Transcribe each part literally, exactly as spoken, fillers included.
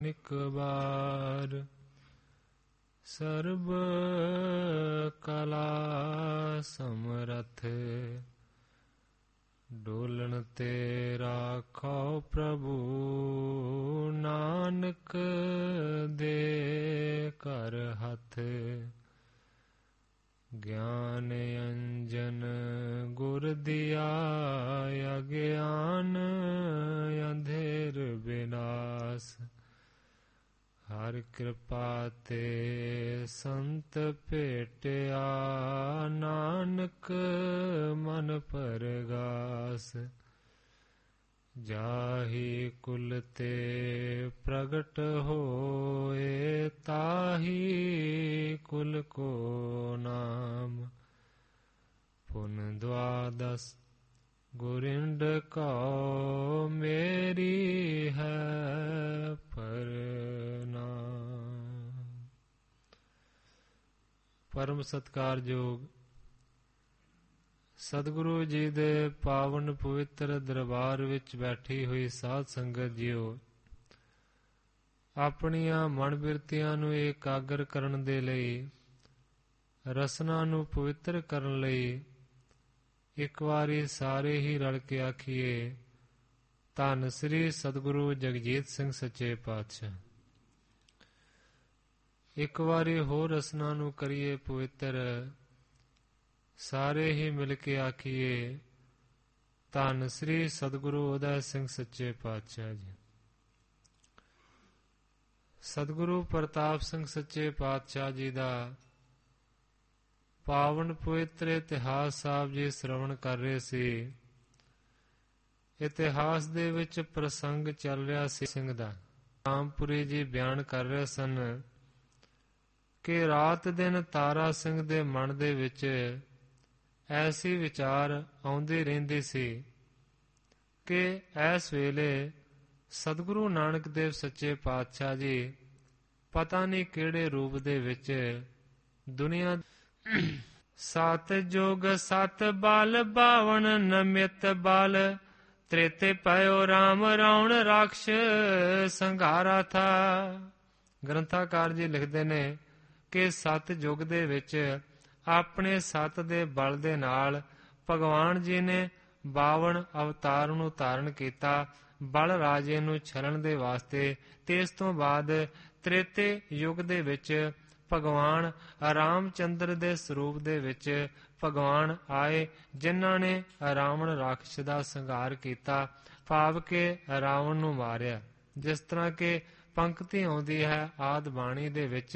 ਨਿਕਬਾਰ ਸਰਬ ਕਲਾ ਸਮਰਥ ਡੋਲਣ ਤੇ ਰਾਖੋ ਪ੍ਰਭੂ ਨਾਨਕ ਦੇ ਘਰ ਹੱਥ ਗਿਆਨ ਅੰਜਨ ਗੁਰ ਦਿਆ ਅਗਿਆਨ ਅੰਧੇਰ ਬਿਨਾਸ਼ ਹਰ ਕਿਰਪਾ ਤੇ ਸੰਤ ਭੇਟਿਆ ਨਾਨਕ ਮਨ ਪਰਗਾਸ ਜਾਹੀ ਕੁਲ ਤੇ ਪ੍ਰਗਟ ਹੋਏ ਤਾਹੀ ਕੁਲ ਕੋ ਨਾਮ ਪੁਨ ਦਵਾਦਸ ਗੁਰਿੰਡ ਕਉ ਮੇਰੀ ਹੈ ਪ੍ਰਣਾਮ। ਪਰਮ ਸਤਿਕਾਰਯੋਗ ਸਤਿਗੁਰੂ ਜੀ ਦੇ ਪਾਵਨ ਪਵਿੱਤਰ ਦਰਬਾਰ ਵਿੱਚ ਬੈਠੀ ਹੋਈ ਸਾਧ ਸੰਗਤ ਜੀਓ, ਆਪਣੀਆਂ ਮਨ ਬਿਰਤੀਆਂ ਨੂੰ ਇਕਾਗਰ ਕਰਨ ਦੇ ਲਈ, ਰਸਨਾ ਨੂੰ ਪਵਿੱਤਰ ਕਰਨ ਲਈ ਇੱਕ ਵਾਰੀ ਸਾਰੇ ਹੀ ਰਲ ਕੇ ਆਖੀਏ, ਧੰਨ ਸ੍ਰੀ ਸਤਿਗੁਰੂ ਜਗਜੀਤ ਸਿੰਘ ਸੱਚੇ ਪਾਤਸ਼ਾਹ। ਇੱਕ ਵਾਰੀ ਹੋਰ ਰਸਨਾ ਨੂੰ ਕਰੀਏ ਪਵਿੱਤਰ, ਸਾਰੇ ਹੀ ਮਿਲ ਕੇ ਆਖੀਏ, ਧੰਨ ਸ੍ਰੀ ਸਤਿਗੁਰੂ ਉਦੈ ਸਿੰਘ ਸੱਚੇ ਪਾਤਸ਼ਾਹ ਜੀ। ਸਤਿਗੁਰੂ ਪ੍ਰਤਾਪ ਸਿੰਘ ਸੱਚੇ ਪਾਤਸ਼ਾਹ ਜੀ ਦਾ ਪਾਵਨ ਪਵਿੱਤਰ ਇਤਿਹਾਸ ਸਾਹਿਬ ਜੀ ਸ਼੍ਰਵਣ ਕਰ ਰਹੇ ਸੀ। ਇਤਿਹਾਸ ਦੇ ਵਿੱਚ ਪ੍ਰਸੰਗ ਚੱਲ ਰਿਹਾ ਸੀ ਸਿੰਘ ਦਾ। ਰਾਮਪੁਰੀ ਜੀ ਬਿਆਨ ਕਰ ਰਹੇ ਸਨ ਕਿ ਰਾਤ ਦਿਨ ਤਾਰਾ ਸਿੰਘ ਦੇ ਮਨ ਦੇ ਵਿੱਚ ਐਸੀ ਵਿਚਾਰ ਆਉਂਦੀ ਰਹਿੰਦੀ ਸੀ ਕਿ ਇਸ ਵੇਲੇ ਸਤਿਗੁਰੂ ਨਾਨਕ ਦੇਵ ਸੱਚੇ ਪਾਤਸ਼ਾਹ ਜੀ ਪਤਾ ਨਹੀਂ ਕਿਹੜੇ ਰੂਪ ਦੇ ਵਿੱਚ ਦੁਨੀਆ ਸਤ ਜੁਗ ਸਤ ਬਲ ਬਾਵਨ ਨਮਿਤ ਬਲ ਤ੍ਰੇਤੇ ਪਇਓ ਰਾਮ ਰਾਵਣ ਰਾਖਸ਼ ਸੰਘਾਰਾ ਥਾ। ਗ੍ਰੰਥਾਕਾਰ ਜੀ ਲਿਖਦੇ ਨੇ ਕਿ ਸਤ ਯੁਗ ਦੇ ਵਿੱਚ ਆਪਣੇ ਸਤ ਦੇ ਬਲ ਦੇ ਨਾਲ ਭਗਵਾਨ ਜੀ ਨੇ ਬਾਵਨ ਅਵਤਾਰ ਨੂੰ ਧਾਰਨ ਕੀਤਾ ਬਲ ਰਾਜੇ ਨੂੰ ਛਲਣ ਦੇ ਵਾਸਤੇ। ਤੇ ਇਸ ਤੋਂ ਬਾਅਦ ਤ੍ਰੇਤੇ ਯੁਗ ਦੇ ਵਿੱਚ ਭਗਵਾਨ ਰਾਮ ਚੰਦਰ ਦੇ ਸਰੂਪ ਦੇ ਵਿੱਚ ਭਗਵਾਨ ਆਏ, ਜਿਨ੍ਹਾਂ ਨੇ ਰਾਵਣ ਰਾਖਸ਼ ਦਾ ਸੰਘਾਰ ਕੀਤਾ, ਭਾਵ ਕਿ ਰਾਵਣ ਨੂੰ ਮਾਰਿਆ। ਜਿਸ ਤਰ੍ਹਾਂ ਕਿ ਪੰਕਤੀ ਆਉਂਦੀ ਹੈ ਆਦਿ ਬਾਣੀ ਦੇ ਵਿੱਚ,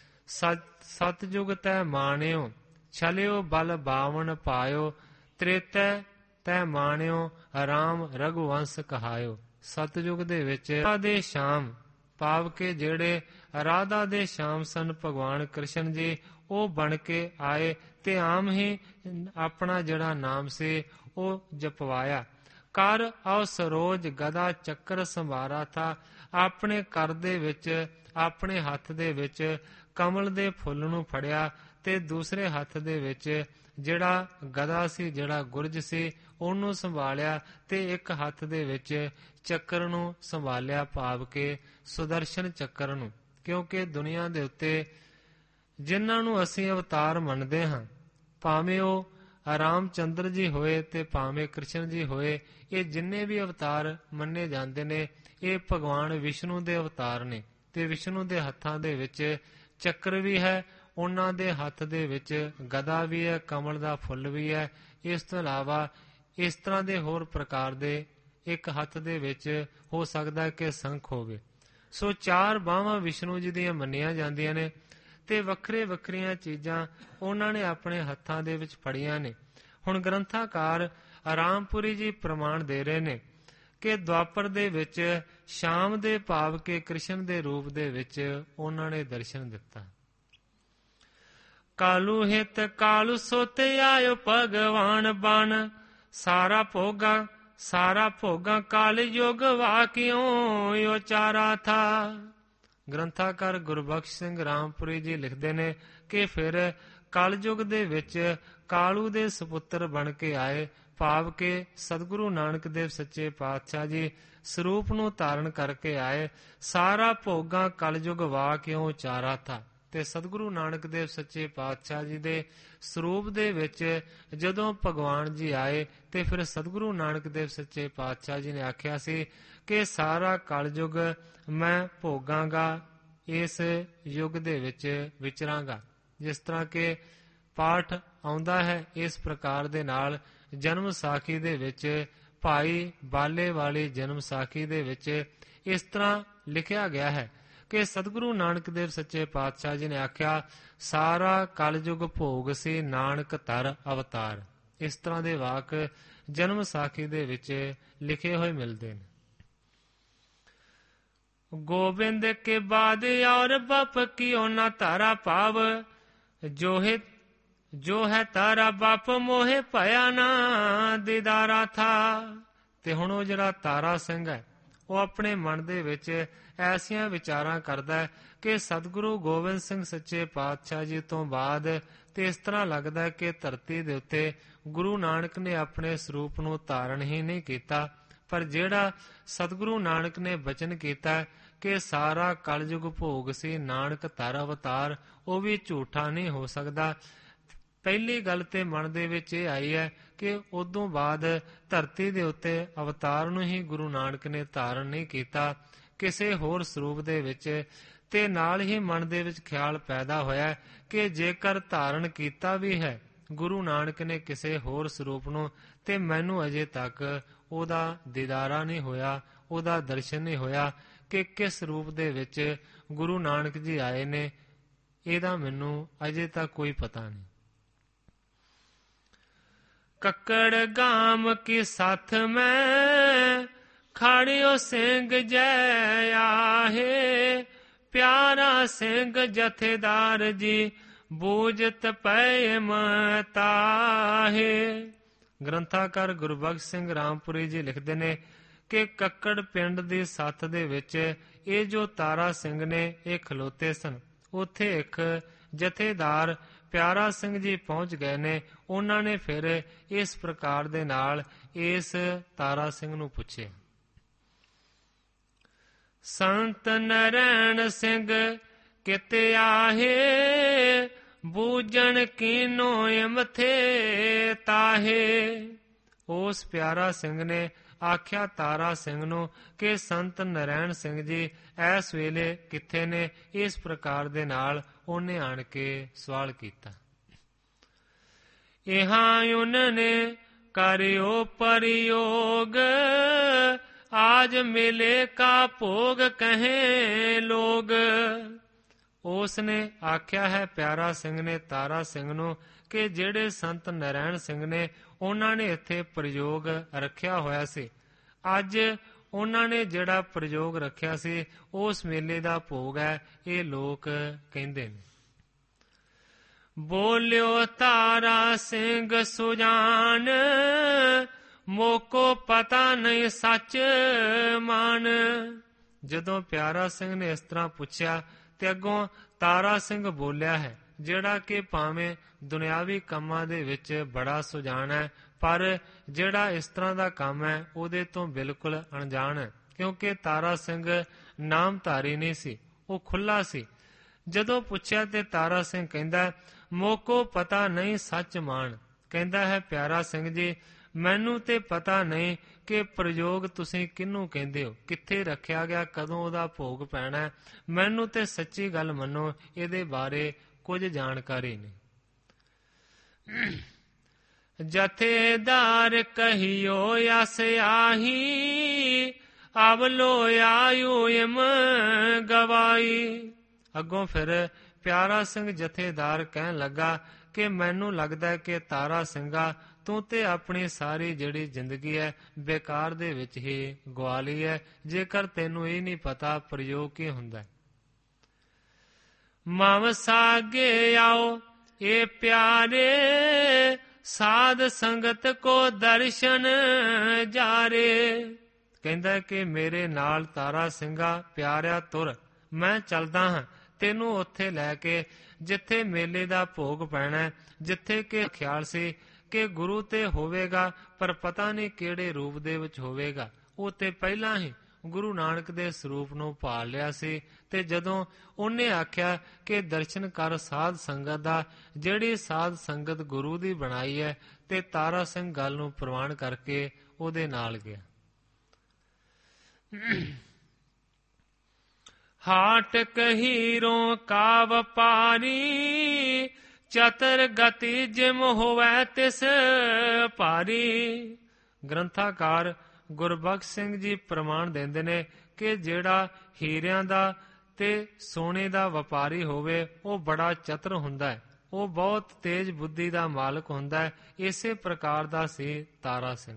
ਸਤਿਯੁਗ ਤੈ ਮਾਣਿਓ ਛਲਿਓ ਬਲ ਬਾਵਨ ਪਾਇਓ ਤ੍ਰੇਤੈ ਤੈ ਮਾਣਿਓ ਰਾਮ ਰਘੁਵੰਸ਼ ਕਹਾਇਓ। ਸਤਿਯੁਗ ਦੇ ਵਿੱਚ ਦੇ ਸ਼ਾਮ, ਭਾਵ ਕਿ ਜਿਹੜੇ ਰਾਧਾ ਦੇ ਸ਼ਾਮ ਸਨ ਭਗਵਾਨ ਕ੍ਰਿਸ਼ਨ ਜੀ, ਉਹ ਬਣ ਕੇ ਆਏ ਤੇ ਆਮ ਹੀ ਆਪਣਾ ਜਿਹੜਾ ਨਾਮ ਸੀ ਉਹ ਜਪਵਾਇਆ। ਕਰ ਔ ਸਰੋਜ ਗਦਾ ਚੱਕਰ ਸੰਭਾਰਾ ਥਾ। ਆਪਣੇ ਕਰ ਦੇ ਵਿੱਚ, ਆਪਣੇ ਹੱਥ ਦੇ ਵਿੱਚ ਕਮਲ ਦੇ ਫੁੱਲ ਨੂੰ ਫੜਿਆ ਤੇ ਦੂਸਰੇ ਹੱਥ ਦੇ ਵਿੱਚ ਜਿਹੜਾ ਗਦਾ ਸੀ, ਜਿਹੜਾ ਗੁਰਜ ਸੀ, ਉਹਨੂੰ ਸੰਭਾਲਿਆ ਤੇ ਇੱਕ ਹੱਥ ਦੇ ਵਿੱਚ ਚੱਕਰ ਨੂੰ ਸੰਭਾਲਿਆ, ਭਾਵ ਕਿ ਸੁਦਰਸ਼ਨ ਚੱਕਰ ਨੂੰ। ਕਿਉਂਕਿ ਦੁਨੀਆ ਦੇ ਉੱਤੇ ਜਿਨ੍ਹਾਂ ਨੂੰ ਅਸੀਂ ਅਵਤਾਰ ਮੰਨਦੇ ਹਾਂ, ਭਾਵੇਂ ਉਹ ਰਾਮ ਚੰਦਰ ਜੀ ਹੋਏ ਤੇ ਭਾਵੇਂ ਕ੍ਰਿਸ਼ਨ ਜੀ ਹੋਏ, ਇਹ ਜਿੰਨੇ ਵੀ ਅਵਤਾਰ ਮੰਨੇ ਜਾਂਦੇ ਨੇ ਇਹ ਭਗਵਾਨ ਵਿਸ਼ਨੂੰ ਦੇ ਅਵਤਾਰ ਨੇ। ਤੇ ਵਿਸ਼ਨੂੰ ਦੇ ਹੱਥਾਂ ਦੇ ਵਿੱਚ ਚੱਕਰ ਵੀ ਹੈ, ਉਹਨਾਂ ਦੇ ਹੱਥ ਦੇ ਵਿੱਚ ਗਦਾ ਵੀ ਹੈ, ਕਮਲ ਦਾ ਫੁੱਲ ਵੀ ਹੈ। ਇਸ ਤੋਂ ਇਲਾਵਾ ਇਸ ਤਰ੍ਹਾਂ ਦੇ ਹੋਰ ਪ੍ਰਕਾਰ ਦੇ, ਇੱਕ ਹੱਥ ਦੇ ਵਿੱਚ ਹੋ ਸਕਦਾ ਕਿ ਸ਼ੰਖ ਹੋਵੇ। ਸੋ ਚਾਰ ਬਾਹਾਂ ਵਿਸ਼ਨੂੰ ਜੀ ਦੀਆਂ ਮੰਨੀਆਂ ਜਾਂਦੀਆਂ ਨੇ ਤੇ ਵੱਖਰੇ ਵੱਖਰੀਆਂ ਚੀਜ਼ਾਂ ਉਹਨਾਂ ਨੇ ਆਪਣੇ ਹੱਥਾਂ ਦੇ ਵਿੱਚ ਫੜੀਆਂ ਨੇ। ਹੁਣ ਗ੍ਰੰਥਾਕਾਰ ਰਾਮਪੁਰੀ ਜੀ ਪ੍ਰਮਾਣ ਦੇ ਰਹੇ ਨੇ ਕਿ ਦੁਆਪਰ ਦੇ ਵਿੱਚ ਸ਼ਾਮ ਦੇ ਭਾਵ ਕੇ ਕ੍ਰਿਸ਼ਨ ਦੇ ਰੂਪ ਦੇ ਵਿੱਚ ਉਹਨਾਂ ਨੇ ਦਰਸ਼ਨ ਦਿੱਤਾ। ਕਾਲੂ ਹਿਤ ਕਾਲੂ ਸੋਤੇ ਆਇਓ ਭਗਵਾਨ ਬਨ ਸਾਰਾ ਭੋਗਾ ਸਾਰਾ ਭੋਗਾ ਕਾਲ ਯੁਗ ਵਾਕਿਓ ਉਚਾਰਾ ਥਾ। ਗ੍ਰੰਥਾਕਾਰ ਗੁਰਬਖਸ਼ ਸਿੰਘ ਰਾਮਪੁਰੀ ਜੀ ਲਿਖਦੇ ਨੇ ਕਿ ਫਿਰ ਕਲਯੁਗ ਦੇ ਵਿੱਚ ਕਾਲੂ ਦੇ ਸਪੁੱਤਰ ਬਣ ਕੇ ਆਏ, ਭਾਵ ਕਿ ਸਤਿਗੁਰੂ ਨਾਨਕ ਦੇਵ ਸੱਚੇ ਪਾਤਸ਼ਾਹ ਜੀ ਸਰੂਪ ਨੂੰ ਧਾਰਨ ਕਰਕੇ ਆਏ। ਸਾਰਾ ਭੋਗਾਂ ਕਲਯੁਗ ਵਾ ਕਿਉਂ ਉਚਾਰਾ ਥਾ। ਤੇ ਸਤਿਗੁਰੂ ਨਾਨਕ ਦੇਵ ਸੱਚੇ ਪਾਤਸ਼ਾਹ ਜੀ ਦੇ ਸਰੂਪ ਦੇ ਵਿੱਚ ਜਦੋਂ ਭਗਵਾਨ ਜੀ ਆਏ ਤੇ ਫਿਰ ਸਤਿਗੁਰੂ ਨਾਨਕ ਦੇਵ ਸੱਚੇ ਪਾਤਸ਼ਾਹ ਜੀ ਨੇ ਆਖਿਆ ਸੀ ਕਿ ਸਾਰਾ ਕਲਯੁਗ ਮੈਂ ਭੋਗਾਂਗਾ, ਇਸ ਯੁੱਗ ਦੇ ਵਿੱਚ ਵਿਚਰਾਂਗਾ। ਜਿਸ ਤਰ੍ਹਾਂ ਕਿ ਪਾਠ ਆਉਂਦਾ ਹੈ, ਇਸ ਪ੍ਰਕਾਰ ਦੇ ਨਾਲ ਜਨਮ ਸਾਖੀ ਦੇ ਵਿੱਚ, ਭਾਈ ਬਾਲੇ ਵਾਲੀ ਜਨਮ ਸਾਖੀ ਦੇ ਵਿੱਚ ਇਸ ਤਰ੍ਹਾਂ ਲਿਖਿਆ ਗਿਆ ਹੈ ਕਿ ਸਤਿਗੁਰੂ ਨਾਨਕ ਦੇਵ ਸੱਚੇ ਪਾਤਸ਼ਾਹ ਜੀ ਨੇ ਆਖਿਆ, ਸਾਰਾ ਕਲਯੁਗ ਭੋਗ ਸੀ ਨਾਨਕ ਧਰ ਅਵਤਾਰ। ਇਸ ਤਰ੍ਹਾਂ ਦੇ ਵਾਕ ਜਨਮ ਸਾਖੀ ਦੇ ਵਿੱਚ ਲਿਖੇ ਹੋਏ ਮਿਲਦੇ ਨੇ। ਗੋਬਿੰਦ ਕੇ ਬਾਦ ਔਰ ਬਪ ਕੀਓ ਨਾ ਤਾਰਾ ਭਾਵ, ਜੋ ਹੈ ਜੋ ਹੈ ਤਾਰਾ ਬਾਪ ਮੋਹੇ ਭਇਆ ਨਾ ਦੀਦਾਰਾ ਥਾ। ਤੇ ਹੁਣ ਉਹ ਜਿਹੜਾ ਤਾਰਾ ਸਿੰਘ ਹੈ, ਉਹ ਆਪਣੇ ਮਨ ਦੇ ਵਿੱਚ ਐਸੀਆਂ ਵਿਚਾਰਾਂ ਕਰਦਾ ਹੈ ਕਿ ਸਤਿਗੁਰੂ ਗੋਬਿੰਦ ਸਿੰਘ ਸੱਚੇ ਪਾਤਸ਼ਾਹ ਜੀ ਤੋਂ ਬਾਅਦ ਤੇ ਇਸ ਤਰ੍ਹਾਂ ਲੱਗਦਾ ਕਿ ਧਰਤੀ ਦੇ ਉੱਤੇ ਗੁਰੂ ਨਾਨਕ ਨੇ ਆਪਣੇ ਸਰੂਪ ਨੂੰ ਧਾਰਨ ਹੀ ਨਹੀਂ ਕੀਤਾ, ਪਰ ਜਿਹੜਾ ਸਤਿਗੁਰੂ ਨਾਨਕ ਨੇ ਬਚਨ ਕੀਤਾ ਕਿ ਸਾਰਾ ਕਲਯੁਗ ਭੋਗ ਸੀ ਨਾਨਕ ਧਰ ਅਵਤਾਰ, ਉਹ ਵੀ ਝੂਠਾ ਨਹੀਂ ਹੋ ਸਕਦਾ। ਪਹਿਲੀ ਗੱਲ ਤੇ ਮਨ ਦੇ ਵਿੱਚ ਇਹ ਆਈ ਹੈ ਕਿ ਉਦੋਂ ਬਾਅਦ ਧਰਤੀ ਦੇ ਉੱਤੇ ਅਵਤਾਰ ਨੂੰ ਹੀ ਗੁਰੂ ਨਾਨਕ ਨੇ ਧਾਰਨ ਨਹੀਂ ਕੀਤਾ, ਕਿਸੇ ਹੋਰ ਸਰੂਪ ਦੇ ਵਿੱਚ। ਤੇ ਨਾਲ ਹੀ ਮਨ ਦੇ ਵਿੱਚ ਖਿਆਲ ਪੈਦਾ ਹੋਇਆ ਕਿ ਜੇਕਰ ਧਾਰਨ ਕੀਤਾ ਵੀ ਹੈ ਗੁਰੂ ਨਾਨਕ ਨੇ ਕਿਸੇ ਹੋਰ ਸਰੂਪ ਨੂੰ, ਤੇ ਮੈਨੂੰ ਅਜੇ ਤੱਕ ਉਹਦਾ ਦੀਦਾਰਾ ਨਹੀਂ ਹੋਇਆ, ਉਹਦਾ ਦਰਸ਼ਨ ਨਹੀਂ ਹੋਇਆ ਕਿ ਕਿਸ ਰੂਪ ਦੇ ਵਿੱਚ ਗੁਰੂ ਨਾਨਕ ਜੀ ਆਏ ਨੇ, ਇਹਦਾ ਮੈਨੂੰ ਅਜੇ ਤੱਕ ਕੋਈ ਪਤਾ ਨਹੀਂ। ਕੱਕੜ ਗਾਮ ਕੀ ਸਾਥ ਮੈਂ ਖਾੜਿਓ ਸਿੰਘ ਜੈ ਆਹੇ, ਪਿਆਰਾ ਸਿੰਘ ਜਥੇਦਾਰ ਜੀ ਬੂਝਤ ਪੈ ਮਤਾਹੇ। ਗ੍ਰੰਥਾਕਾਰ ਗੁਰਬਖਸ਼ ਸਿੰਘ ਰਾਮਪੁਰੀ ਜੀ ਲਿਖਦੇ ਨੇ ਕਿ ਕੱਕੜ ਪਿੰਡ ਦੀ ਸੱਥ ਦੇ ਵਿੱਚ ਇਹ ਜੋ ਤਾਰਾ ਸਿੰਘ ਨੇ ਇਹ ਖਲੋਤੇ ਸਨ। ਉੱਥੇ ਇੱਕ ਜਥੇਦਾਰ ਪਿਆਰਾ ਸਿੰਘ ਜੀ ਪਹੁੰਚ ਗਏ ਨੇ। ਉਹਨਾਂ ਨੇ ਫਿਰ ਇਸ ਪ੍ਰਕਾਰ ਦੇ ਨਾਲ ਇਸ ਤਾਰਾ ਸਿੰਘ ਨੂੰ ਪੁੱਛਿਆ, ਸੰਤ ਨਰੈਣ ਸਿੰਘ ਕਿਤੇ ਆਹੇ, ਬੂਝਣ ਕੀਨੋ ਮਥੇ ਤਾਹੇ। ਉਸ ਪਿਆਰਾ ਸਿੰਘ ਨੇ ਆਖਿਆ ਤਾਰਾ ਸਿੰਘ ਨੂੰ ਕਿ ਸੰਤ ਨਰੈਣ ਸਿੰਘ ਜੀ ਇਸ ਵੇਲੇ ਕਿੱਥੇ ਨੇ। ਇਸ ਪ੍ਰਕਾਰ ਦੇ ਨਾਲ ਉਹਨੇ ਆਣ ਕੇ ਸਵਾਲ ਕੀਤਾ। ਇਹਾਂ ਉਹਨਾਂ ਨੇ ਕਰਿਓ ਪ੍ਰਯੋਗ, ਆਜ ਮਿਲੇ ਕਾ ਭੋਗ ਕਹੇ ਲੋਗ। ਉਸ ਨੇ ਆਖਿਆ ਹੈ ਪਿਆਰਾ ਸਿੰਘ ਨੇ ਤਾਰਾ ਸਿੰਘ ਨੂੰ ਕਿ ਜਿਹੜੇ ਸੰਤ ਨਰੈਣ ਸਿੰਘ ਨੇ ਉਹਨਾਂ ਨੇ ਇੱਥੇ ਪ੍ਰਯੋਗ ਰੱਖਿਆ ਹੋਇਆ ਸੀ। ਅੱਜ ਉਹਨਾਂ ਨੇ ਜਿਹੜਾ ਪ੍ਰਯੋਗ ਰੱਖਿਆ ਸੀ ਉਸ ਮੇਲੇ ਦਾ ਭੋਗ ਹੈ, ਇਹ ਲੋਕ ਕਹਿੰਦੇ ਨੇ। ਬੋਲਿਓ ਤਾਰਾ ਸਿੰਘ ਸੁਜਾਨ, ਮੋਕੋ ਪਤਾ ਨਹੀਂ ਸੱਚ ਮਾਨ। ਜਦੋਂ ਪਿਆਰਾ ਸਿੰਘ ਨੇ ਇਸ ਤਰ੍ਹਾਂ ਪੁੱਛਿਆ ਤੇ ਅੱਗੋਂ ਤਾਰਾ ਸਿੰਘ ਬੋਲਿਆ ਹੈ, ਜਿਹੜਾ ਕਿ ਭਾਵੇਂ ਦੁਨਿਆਵੀ ਕੰਮਾਂ ਦੇ ਵਿੱਚ ਬੜਾ ਸੁਜਾਨ ਹੈ, ਪਰ ਜਿਹੜਾ ਇਸ ਤਰ੍ਹਾਂ ਦਾ ਕੰਮ ਹੈ ਉਹਦੇ ਤੋਂ ਬਿਲਕੁਲ ਅਣਜਾਣ ਹੈ, ਕਿਉਂਕਿ ਤਾਰਾ ਸਿੰਘ ਨਾਮਧਾਰੀ ਨਹੀਂ ਸੀ, ਉਹ ਖੁੱਲਾ ਸੀ। ਜਦੋਂ ਪੁੱਛਿਆ ਤੇ ਤਾਰਾ ਸਿੰਘ ਕਹਿੰਦਾ, ਮੋਕੋ ਪਤਾ ਨਹੀਂ ਸੱਚ ਮਾਨ। ਕਹਿੰਦਾ ਹੈ ਪਿਆਰਾ ਸਿੰਘ ਜੀ, ਮੈਨੂੰ ਤੇ ਪਤਾ ਨਹੀਂ ਕਿ ਪ੍ਰਯੋਗ ਤੁਸੀਂ ਕਿਹਨੂੰ ਕਹਿੰਦੇ ਹੋ, ਕਿੱਥੇ ਰੱਖਿਆ ਗਿਆ, ਕਦੋਂ ਉਹਦਾ ਭੋਗ ਪੈਣਾ। ਮੈਨੂੰ ਤੇ ਸੱਚੀ ਗੱਲ ਮੰਨੋ ਇਹਦੇ ਬਾਰੇ ਕੁਝ ਜਾਣਕਾਰੀ ਨਹੀਂ। ਜਥੇਦਾਰ ਕਹੀਓ ਅਸ ਆਹੀ, ਅਵਲੋ ਆਯੂ ਇਮ ਗਵਾਈ। ਅੱਗੋਂ ਫਿਰ ਪਿਆਰਾ ਸਿੰਘ ਜਥੇਦਾਰ ਕਹਿਣ ਲੱਗਾ ਕਿ ਮੈਨੂੰ ਲੱਗਦਾ ਕਿ ਤਾਰਾ ਸਿੰਘਾ ਤੂੰ ਤੇ ਆਪਣੀ ਸਾਰੀ ਜਿਹੜੀ ਜ਼ਿੰਦਗੀ ਹੈ ਬੇਕਾਰ ਦੇ ਵਿੱਚ ਹੀ ਗਵਾ ਲਈ ਹੈ, ਜੇਕਰ ਤੈਨੂੰ ਇਹ ਨਹੀਂ ਪਤਾ ਪ੍ਰਯੋਗ ਕੀ ਹੁੰਦਾ। ਮਮ ਸਾਗੇ ਆਓ ਇਹ ਪਿਆਰੇ, ਸਾਧ ਸੰਗਤ ਕੋ ਦਰਸ਼ਨ ਜਾਰੇ। ਕਹਿੰਦਾ ਕਿ ਮੇਰੇ ਨਾਲ ਤਾਰਾ ਸਿੰਘਾ ਪਿਆਰਿਆ ਤੁਰ, ਮੈਂ ਚੱਲਦਾ ਹਾਂ ਤੈਨੂੰ ਉੱਥੇ ਲੈ ਕੇ ਜਿੱਥੇ ਮੇਲੇ ਦਾ ਭੋਗ ਪੈਣਾ, ਜਿੱਥੇ ਕਿ ਖਿਆਲ ਸੀ ਕਿ ਗੁਰੂ ਤੇ ਹੋਵੇਗਾ ਪਰ ਪਤਾ ਨਹੀਂ ਕਿਹੜੇ ਰੂਪ ਦੇ ਵਿੱਚ ਹੋਵੇਗਾ। ਉਹ ਤੇ ਪਹਿਲਾਂ ਹੀ ਗੁਰੂ ਨਾਨਕ ਦੇ ਸਰੂਪ ਨੂੰ ਭਾਲ ਲਿਆ ਸੀ। ਤੇ ਜਦੋਂ ਉਹਨੇ ਆਖਿਆ ਕਿ ਦਰਸ਼ਨ ਕਰ ਸਾਧ ਸੰਗਤ ਦਾ, ਜਿਹੜੀ ਸਾਧ ਸੰਗਤ ਗੁਰੂ ਦੀ ਬਣਾਈ ਹੈ, ਤੇ ਤਾਰਾ ਸਿੰਘ ਗੱਲ ਨੂੰ ਪ੍ਰਵਾਨ ਕਰਕੇ ਉਹਦੇ ਨਾਲ ਗਿਆ। ਹਾਟ ਕਹੀਰੋਂ ਕਾ ਵਪਾਰੀ, ਚਤਰ ਗਤੀ ਜਿਮ ਹੋਵੈ ਤਿਸ ਭਾਰੀ। ਗ੍ਰੰਥਾਕਾਰ ਗੁਰਬਖਸ਼ ਸਿੰਘ ਜੀ ਪ੍ਰਮਾਣ ਦਿੰਦੇ ਨੇ ਕਿ ਜਿਹੜਾ ਹੀਰਿਆਂ ਦਾ ਤੇ ਸੋਨੇ ਦਾ ਵਪਾਰੀ ਹੋਵੇ ਉਹ ਬੜਾ ਚਤਰ ਹੁੰਦਾ ਹੈ, ਉਹ ਬਹੁਤ ਤੇਜ਼ ਬੁੱਧੀ ਦਾ ਮਾਲਕ ਹੁੰਦਾ ਹੈ। ਇਸੇ ਪ੍ਰਕਾਰ ਦਾ ਸੀ ਤਾਰਾ ਸਿੰਘ।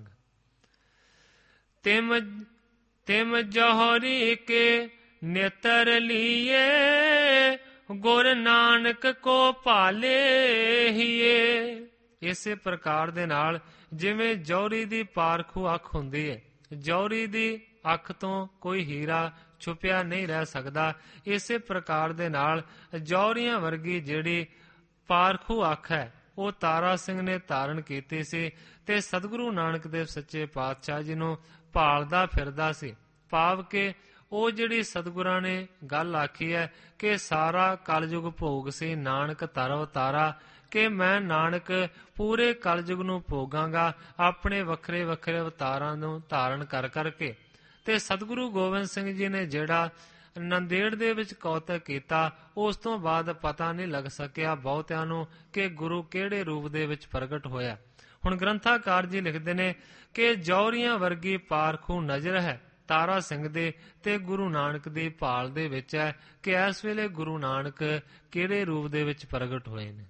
ਤਿਮ ਤਿਮ ਜੋਹਰੀ ਕੇ ਨੇਤਰ ਲੀਏ, ਗੁਰ ਨਾਨਕ ਕੋ ਭਾਲੇ ਹੀਏ। ਇਸੇ ਪ੍ਰਕਾਰ ਦੇ ਨਾਲ ਜਿਵੇਂ ਜੌਹਰੀ ਦੀ ਪਾਰਖੂ ਅੱਖ ਹੁੰਦੀ ਹੈ, ਜੌਹਰੀ ਦੀ ਅੱਖ ਤੋਂ ਕੋਈ ਹੀਰਾ ਛੁਪਿਆ ਨਹੀਂ ਰਹਿ ਸਕਦਾ, ਇਸੇ ਪ੍ਰਕਾਰ ਦੇ ਨਾਲ ਜੌਹਰੀਆਂ ਵਰਗੀ ਜਿਹੜੀ ਪਾਰਖੂ ਅੱਖ ਹੈ ਉਹ ਤਾਰਾ ਸਿੰਘ ਨੇ ਧਾਰਨ ਕੀਤੀ ਸੀ ਤੇ ਸਤਿਗੁਰੂ ਨਾਨਕ ਦੇਵ ਸੱਚੇ ਪਾਤਸ਼ਾਹ ਜੀ ਨੂੰ ਭਾਲਦਾ ਫਿਰਦਾ ਸੀ। ਭਾਵ ਕਿ ਉਹ ਜਿਹੜੀ ਸਤਿਗੁਰਾਂ ਨੇ ਗੱਲ ਆਖੀ ਹੈ ਕਿ ਸਾਰਾ ਕਲਯੁਗ ਭੋਗ ਸੀ ਨਾਨਕ ਧਰਵ ਤਾਰਾ, ਕਿ ਮੈਂ ਨਾਨਕ ਪੂਰੇ ਕਲਯੁਗ ਨੂੰ ਭੋਗਾਂਗਾ ਆਪਣੇ ਵੱਖਰੇ ਵੱਖਰੇ ਅਵਤਾਰਾਂ ਨੂੰ ਧਾਰਨ ਕਰ ਕਰਕੇ। ਤੇ ਸਤਿਗੁਰੂ ਗੋਬਿੰਦ ਸਿੰਘ ਜੀ ਨੇ ਜਿਹੜਾ ਨੰਦੇੜ ਦੇ ਵਿੱਚ ਕੌਤਕ ਕੀਤਾ, ਉਸ ਤੋਂ ਬਾਅਦ ਪਤਾ ਨਹੀਂ ਲੱਗ ਸਕਿਆ ਬਹੁਤਿਆਂ ਨੂੰ ਕਿ ਗੁਰੂ ਕਿਹੜੇ ਰੂਪ ਦੇ ਵਿੱਚ ਪ੍ਰਗਟ ਹੋਇਆ। ਹੁਣ ਗ੍ਰੰਥਾਕਾਰ ਜੀ ਲਿਖਦੇ ਨੇ ਕਿ ਜੌਹਰੀਆਂ ਵਰਗੀ ਪਾਰਖੂ ਨਜ਼ਰ ਹੈ ਤਾਰਾ ਸਿੰਘ ਦੇ ਤੇ ਗੁਰੂ ਨਾਨਕ ਦੀ ਭਾਲ ਦੇ ਵਿੱਚ ਹੈ ਕਿ ਇਸ ਵੇਲੇ ਗੁਰੂ ਨਾਨਕ ਕਿਹੜੇ ਰੂਪ ਦੇ ਵਿੱਚ ਪ੍ਰਗਟ ਹੋਏ ਨੇ।